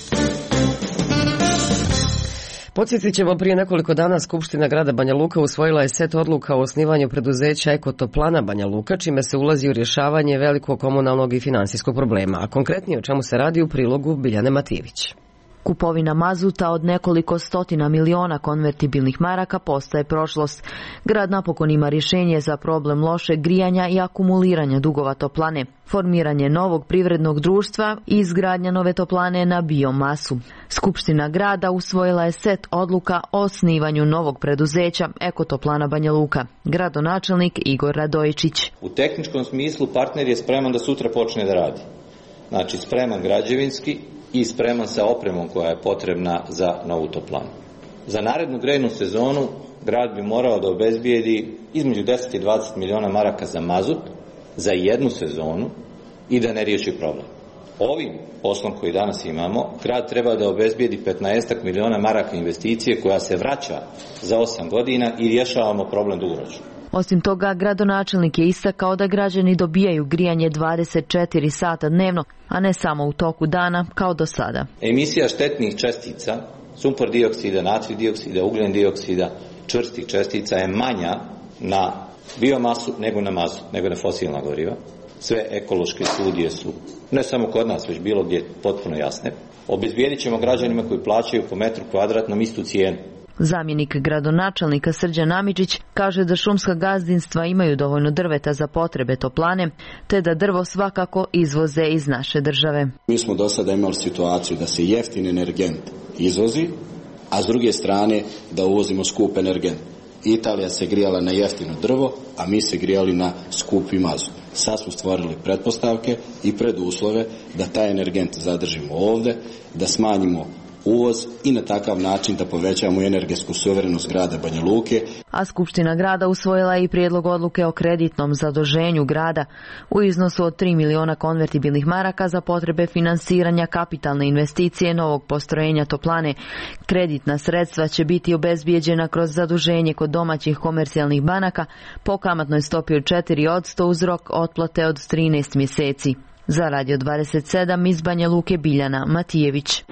Podsjetit ćemo, prije nekoliko dana Skupština grada Banja Luka usvojila je set odluka o osnivanju preduzeća Ekotoplana Banja Luka, čime se ulazi u rješavanje velikog komunalnog i financijskog problema. A konkretnije o čemu se radi u prilogu Biljane Matijević. Kupovina mazuta od nekoliko stotina miliona konvertibilnih maraka postaje prošlost. Grad napokon ima rješenje za problem lošeg grijanja i akumuliranja dugova toplane, formiranje novog privrednog društva i izgradnja nove toplane na biomasu. Skupština grada usvojila je set odluka o osnivanju novog preduzeća Ekotoplana Banja Luka. Gradonačelnik Igor Radojičić. U tehničkom smislu partner je spreman da sutra počne da radi. Znači spreman građevinski i spreman sa opremom koja je potrebna za novu toplanu. Za narednu grejnu sezonu grad bi morao da obezbijedi između deset i dvadeset miliona maraka za mazut za jednu sezonu i da ne riješi problem. Ovim poslom koji danas imamo, grad treba da obezbijedi petnaest miliona maraka investicije koja se vraća za osam godina i rješavamo problem dugoročno. Osim toga, gradonačelnik je istakao da građani dobijaju grijanje dvadeset četiri sata dnevno, a ne samo u toku dana kao do sada. Emisija štetnih čestica, sumpor dioksida, natrij dioksida, ugljen dioksida, čvrstih čestica je manja na biomasu nego na mazu, nego na fosilna goriva. Sve ekološke studije su, ne samo kod nas, već bilo gdje, potpuno jasne. Obezbijedit ćemo građanima koji plaćaju po metru kvadratnom istu cijenu. Zamjenik gradonačelnika Srđan Amidžić kaže da šumska gazdinstva imaju dovoljno drveta za potrebe toplane, te da drvo svakako izvoze iz naše države. Mi smo do sada imali situaciju da se jeftin energent izvozi, a s druge strane da uvozimo skup energent. Italija se grijala na jeftino drvo, a mi se grijali na skupi mazut. Sad smo stvorili pretpostavke i preduslove da taj energent zadržimo ovdje, da smanjimo uvoz i na takav način da povećamo energetsku suverenost grada Banja Luke. A Skupština grada usvojila je i prijedlog odluke o kreditnom zaduženju grada u iznosu od tri miliona konvertibilnih maraka za potrebe finansiranja kapitalne investicije novog postrojenja toplane. Kreditna sredstva će biti obezbijeđena kroz zaduženje kod domaćih komercijalnih banaka po kamatnoj stopi od četiri posto uz rok otplate od trinaest mjeseci. Za Radio dvadeset sedam iz Banja Luke, Biljana Matijević.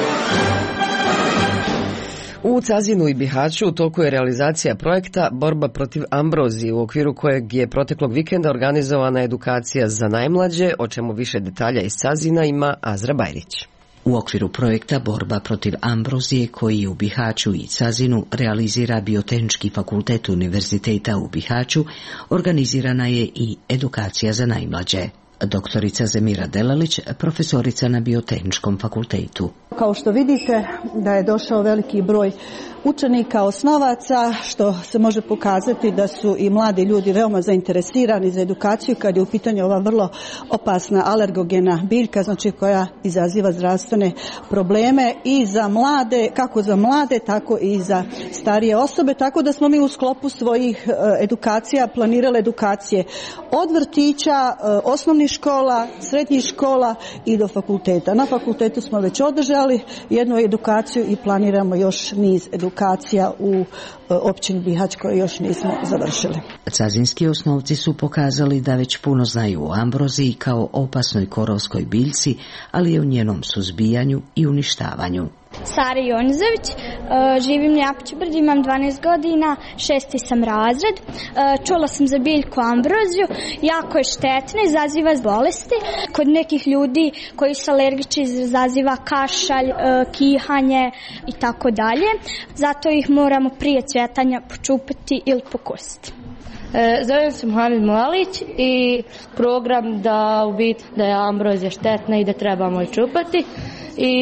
U Cazinu i Bihaću u toku je realizacija projekta Borba protiv ambrozije, u okviru kojeg je proteklog vikenda organizovana edukacija za najmlađe, o čemu više detalja iz Cazina ima Azra Bajrić. U okviru projekta Borba protiv ambrozije, koji u Bihaću i Cazinu realizira Biotehnički fakultet Univerziteta u Bihaću, organizirana je i edukacija za najmlađe. Doktorica Zemira Delalić, profesorica na Biotehničkom fakultetu. Kao što vidite da je došao veliki broj učenika, osnovaca, što se može pokazati da su i mladi ljudi veoma zainteresirani za edukaciju kad je u pitanju ova vrlo opasna alergogena biljka, znači koja izaziva zdravstvene probleme i za mlade, kako za mlade, tako i za starije osobe, tako da smo mi u sklopu svojih edukacija planirali edukacije od vrtića, osnovnih škola, srednjih škola i do fakulteta. Na fakultetu smo već održali jednu edukaciju i planiramo još niz edukacija u općini Bihać koje još nismo završili. Cazinski osnovci su pokazali da već puno znaju o ambroziji kao opasnoj korovskoj biljci, ali i o njenom suzbijanju i uništavanju. Sara Jonizović, živim na Japiću, imam dvanaest godina, šesti sam razred. Čula sam za biljku ambroziju, jako je štetna, izaziva bolesti. Kod nekih ljudi koji su alergični izaziva kašalj, kihanje i tako dalje. Zato ih moramo prije cvjetanja počupati ili pokusiti. E, zovem se Muhammed Mualić i program da u biti da je ambrozija štetna i da trebamo je čupati. I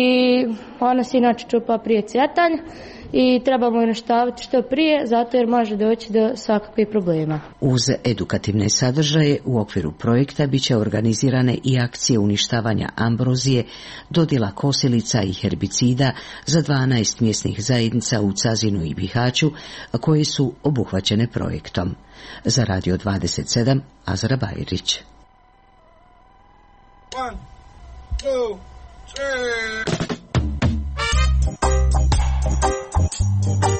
ona se inače čupa prije cvjetanja i trebamo je uništavati što prije, zato jer može doći do svakakvih problema. Uz edukativne sadržaje u okviru projekta bit će organizirane i akcije uništavanja ambrozije, dodjela kosilica i herbicida za dvanaest mjesnih zajednica u Cazinu i Bihaću koje su obuhvaćene projektom. Za Radio dvadeset sedam, Azra Bajrić. One, two, three.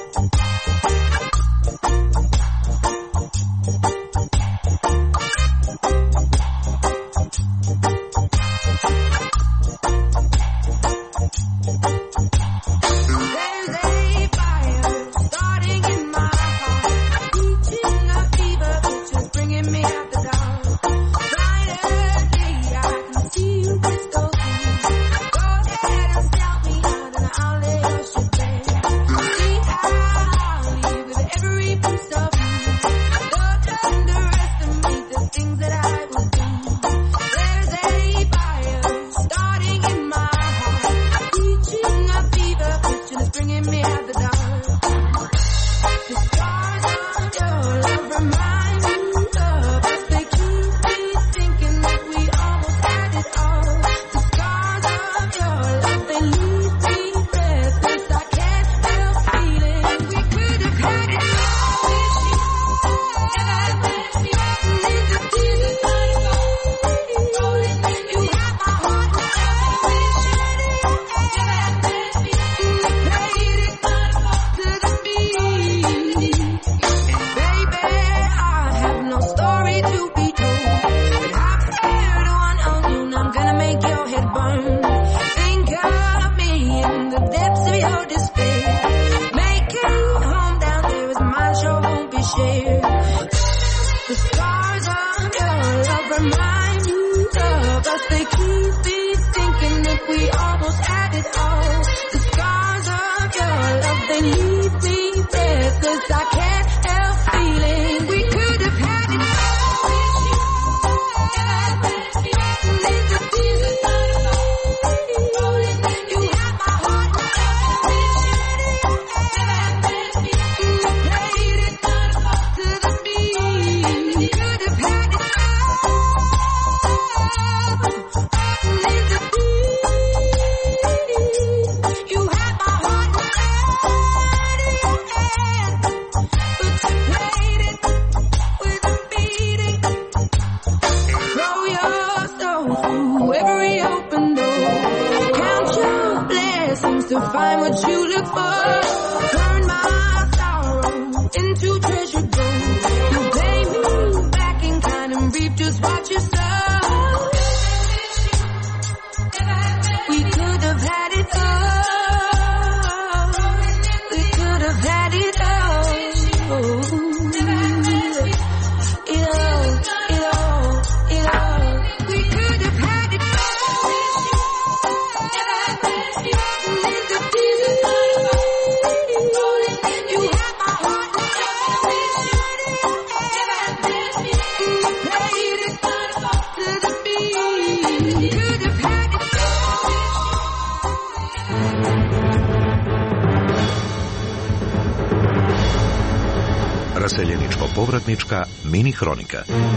Raseljeničko-povratnička mini hronika.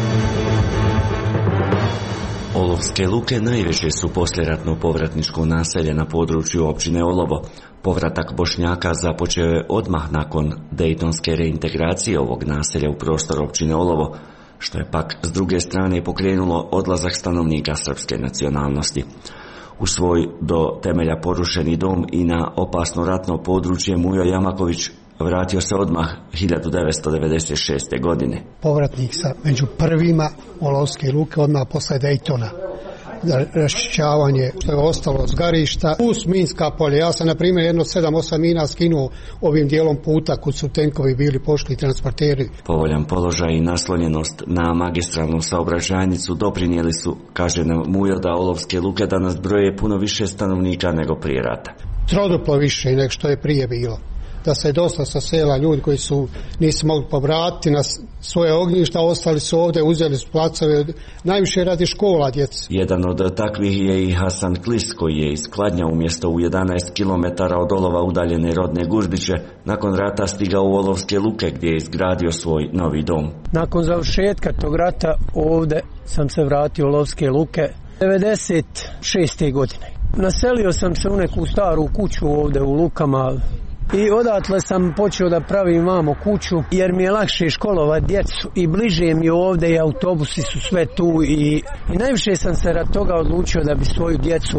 Olovske luke najveće su poslijeratno povratničko naselje na području općine Olovo. Povratak Bošnjaka započeo je odmah nakon dejtonske reintegracije ovog naselja u prostor općine Olovo, što je pak s druge strane pokrenulo odlazak stanovnika srpske nacionalnosti. U svoj do temelja porušeni dom i na opasno ratno područje Mujo Jamaković vratio se odmah hiljadu devetsto devedeset šeste. godine. Povratnik sa među prvima Olovske luke odmah posle Dejtona. Raščišćavanje što je ostalo zgarišta uz minska polja. Ja sam na primjer jedno sedam osam mina skinuo ovim dijelom puta kud su tenkovi bili pošli transporteri. Povoljan položaj i naslonjenost na magistralnu saobraćajnicu doprinijeli su, kaže nam Mujo, da Olovske luke danas broje puno više stanovnika nego prije rata. Troduplo više nego što je prije bilo. Da se je dosta sa sela ljudi koji su nisu mogli povratiti na svoje ognjišta, ostali su ovdje, uzeli su placove, najviše radi škola djeca. Jedan od takvih je i Hasan Klis, koji je iz Kladnja umjesto u jedanaest kilometara od Olova udaljene Rodne Gurbiće nakon rata stigao u Olovske luke gdje je izgradio svoj novi dom. Nakon završetka tog rata ovdje sam se vratio u Olovske luke devedeset šeste. godine. Naselio sam se u neku staru kuću ovdje u Lukama. I odatle sam počeo da pravim vamo kuću jer mi je lakše školovati djecu i bliže mi je ovdje i autobusi su sve tu i, i najviše sam se rad toga odlučio da bi svoju djecu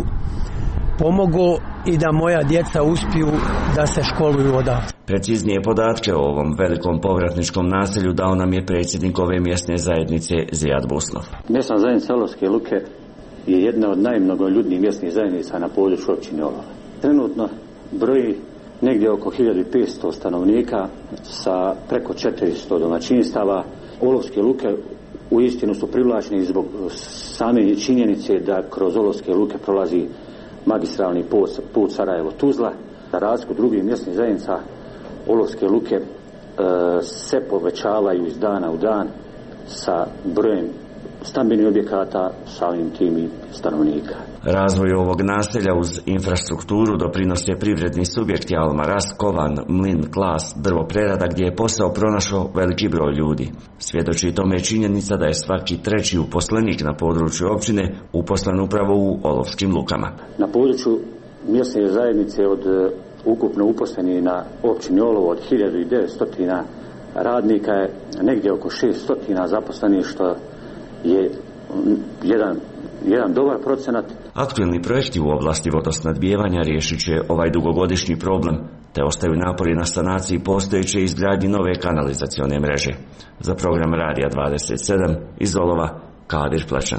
pomogao i da moja djeca uspiju da se školuju odatle. Preciznije podatke o ovom velikom povratničkom naselju dao nam je predsjednik ove mjesne zajednice Zijad Busnov. Mjesna zajednica Olovske luke je jedna od najmnogoljudnijih mjesnih zajednica na području općine Olova. Trenutno broji negdje oko hiljadu petsto stanovnika sa preko četiristo domaćinstava. Olovske luke uistinu su privlačni zbog same činjenice da kroz Olovske luke prolazi magistralni put Sarajevo-Tuzla. Za razliku od drugih mjesnih zajednica, Olovske luke e, se povećavaju iz dana u dan sa brojem stambenih objekata samim tim i stanovnika. Razvoj ovog naselja uz infrastrukturu doprinose privredni subjekti Alma Ras, Kovan, Mlin, Klas, drvoprerada gdje je posao pronašao veliki broj ljudi. Svjedoči tome činjenica da je svaki treći uposlenik na području općine uposlen upravo u Olovskim lukama. Na području mjesne zajednice od ukupno uposleni na općini Olovo od hiljadu devetsto radnika je negdje oko šesto zaposlenih, što je jedan, jedan dobar procenat. Aktualni projekti u oblasti vodosnadbijevanja riješit će ovaj dugogodišnji problem, te ostaju napori na sanaciji postojeće izgradnji nove kanalizacione mreže. Za program Radija dvadeset sedam iz Olova, Kadir Plečan.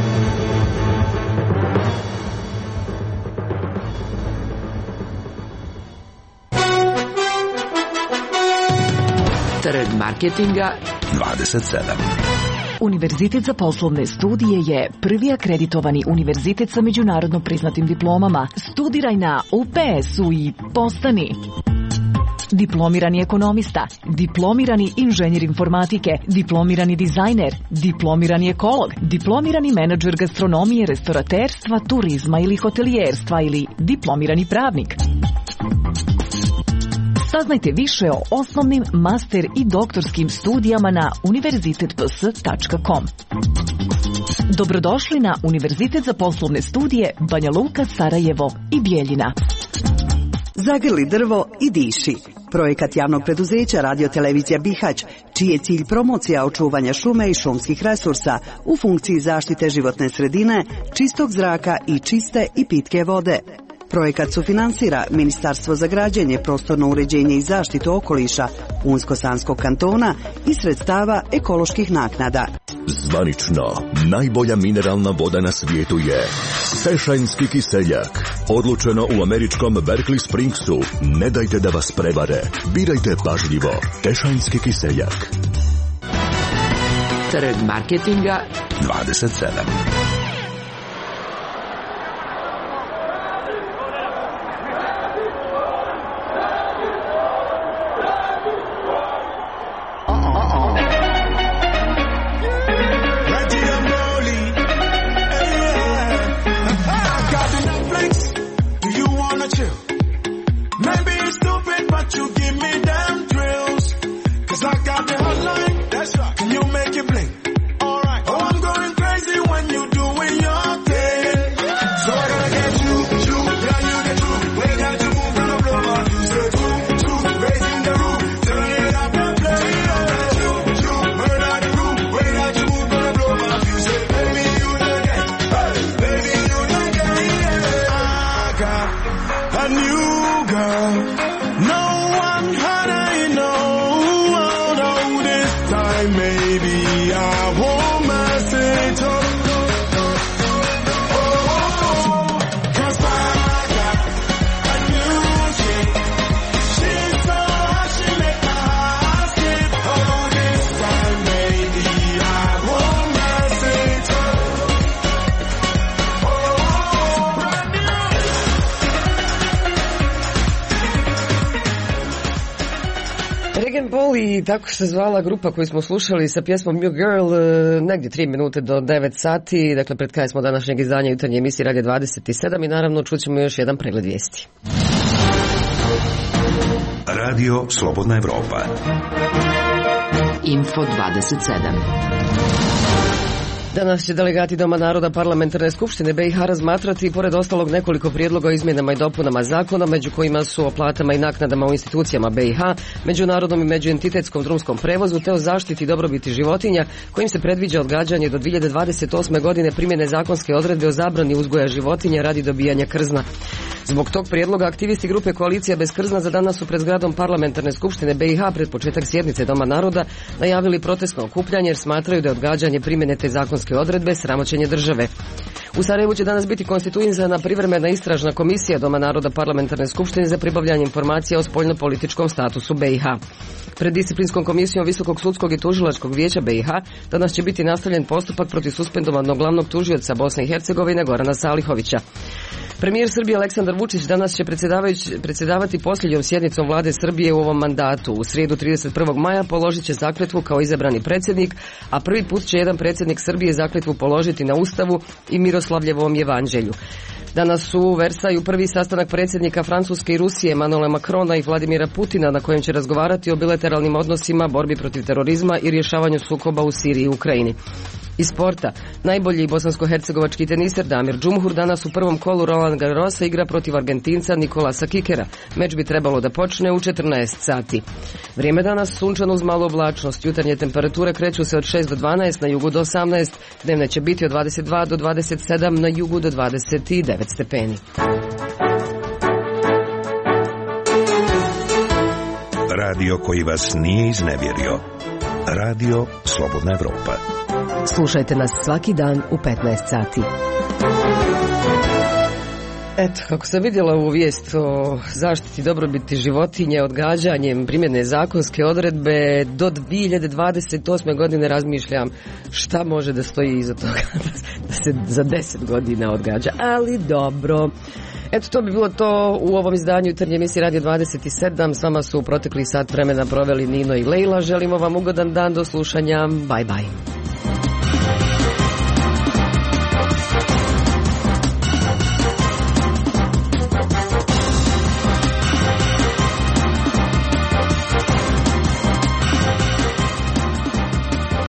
Trg marketinga dvadeset sedam. Univerzitet za poslovne studije je prvi akreditovani univerzitet sa međunarodno priznatim diplomama. Studiraj na U P S-u i postani diplomirani ekonomista, diplomirani inženjer informatike, diplomirani dizajner, diplomirani ekolog, diplomirani menadžer gastronomije, restoraterstva, turizma ili hotelijerstva ili diplomirani pravnik. Saznajte više o osnovnim, master i doktorskim studijama na univerzitet p s tačka com. Dobrodošli na Univerzitet za poslovne studije Banja Luka, Sarajevo i Bijeljina. Zagrli drvo i diši. Projekat javnog preduzeća Radiotelevizija Bihać, čiji je cilj promocija očuvanja šume i šumskih resursa u funkciji zaštite životne sredine, čistog zraka i čiste i pitke vode. Projekat sufinansira Ministarstvo za građenje, prostorno uređenje i zaštitu okoliša Unsko-Sanskog kantona i sredstava ekoloških naknada. Zvanično, najbolja mineralna voda na svijetu je Tešajnski kiseljak. Odlučeno u američkom Berkeley Springsu. Ne dajte da vas prevare. Birajte pažljivo. Tešajnski kiseljak. Trg marketinga dvadeset sedam. I tako se zvala grupa koju smo slušali sa pjesmom New Girl, negdje tri minute do devet sati, dakle pred kraj smo današnjeg izdanja jutarnje emisije Radija dvadeset sedam i naravno čućemo još jedan pregled vijesti. Radio Slobodna Evropa. Info dvadeset sedam. Danas će delegati Doma naroda Parlamentarne skupštine B i H razmatrati, pored ostalog, nekoliko prijedloga o izmjenama i dopunama zakona, među kojima su o platama i naknadama u institucijama B i H, međunarodnom i međuentitetskom drumskom prevozu, te o zaštiti i dobrobiti životinja, kojim se predviđa odgađanje do dvije hiljade dvadeset osme. godine primjene zakonske odredbe o zabrani uzgoja životinja radi dobijanja krzna. Zbog tog prijedloga aktivisti grupe Koalicija bez krzna za danas su pred zgradom Parlamentarne skupštine B i H pred početak sjednice Doma naroda najavili protestno okupljanje jer smatraju da je odgađanje primjene te zakonske odredbe sramoćenje države. U Sarajevu će danas biti konstituisana privremena istražna komisija Doma naroda Parlamentarne skupštine za pribavljanje informacija o spoljnopolitičkom statusu B i H. Pred disciplinskom komisijom Visokog sudskog i tužilačkog vijeća B i H danas će biti nastavljen postupak protiv suspendovanog glavnog tužioca Bosne i Hercegovine Gorana Salihovića. Premijer Srbije Aleksandar Vučić danas će predsjedavati posljednjom sjednicom vlade Srbije u ovom mandatu. U srijedu trideset prvog maja položit će zakletvu kao izabrani predsjednik, a prvi put će jedan predsjednik Srbije zakletvu položiti na Ustavu i Miroslavljevom evanđelju. Danas su u Versaju prvi sastanak predsjednika Francuske i Rusije Emmanuela Macrona i Vladimira Putina, na kojem će razgovarati o bilateralnim odnosima, borbi protiv terorizma i rješavanju sukoba u Siriji i Ukrajini. Iz sporta, najbolji bosansko-hercegovački teniser Damir Džumhur danas u prvom kolu Roland Garrosa igra protiv Argentinca Nikolasa Kikera. Meč bi trebalo da počne u četrnaest sati. Vrijeme danas sunčano uz malu oblačnost. Jutarnje temperature kreću se od šest do dvanaest, na jugu do osamnaest, dnevne će biti od dvadeset dva do dvadeset sedam, na jugu do dvadeset devet stepeni. Radio koji vas nije iznevjerio. Radio Slobodna Evropa. Slušajte nas svaki dan u petnaest sati. Eto, kako sam vidjela ovu vijest o zaštiti dobrobiti životinje odgađanjem primjene zakonske odredbe do dvije hiljade dvadeset osme godine, razmišljam šta može da stoji iza toga da se za deset godina odgađa, ali dobro. Eto, to bi bilo to u ovom izdanju jutarnje emisije Radio dvadeset sedam. S vama su u protekli sat vremena proveli Nino i Lejla. Želimo vam ugodan dan, do slušanja. Bye bye.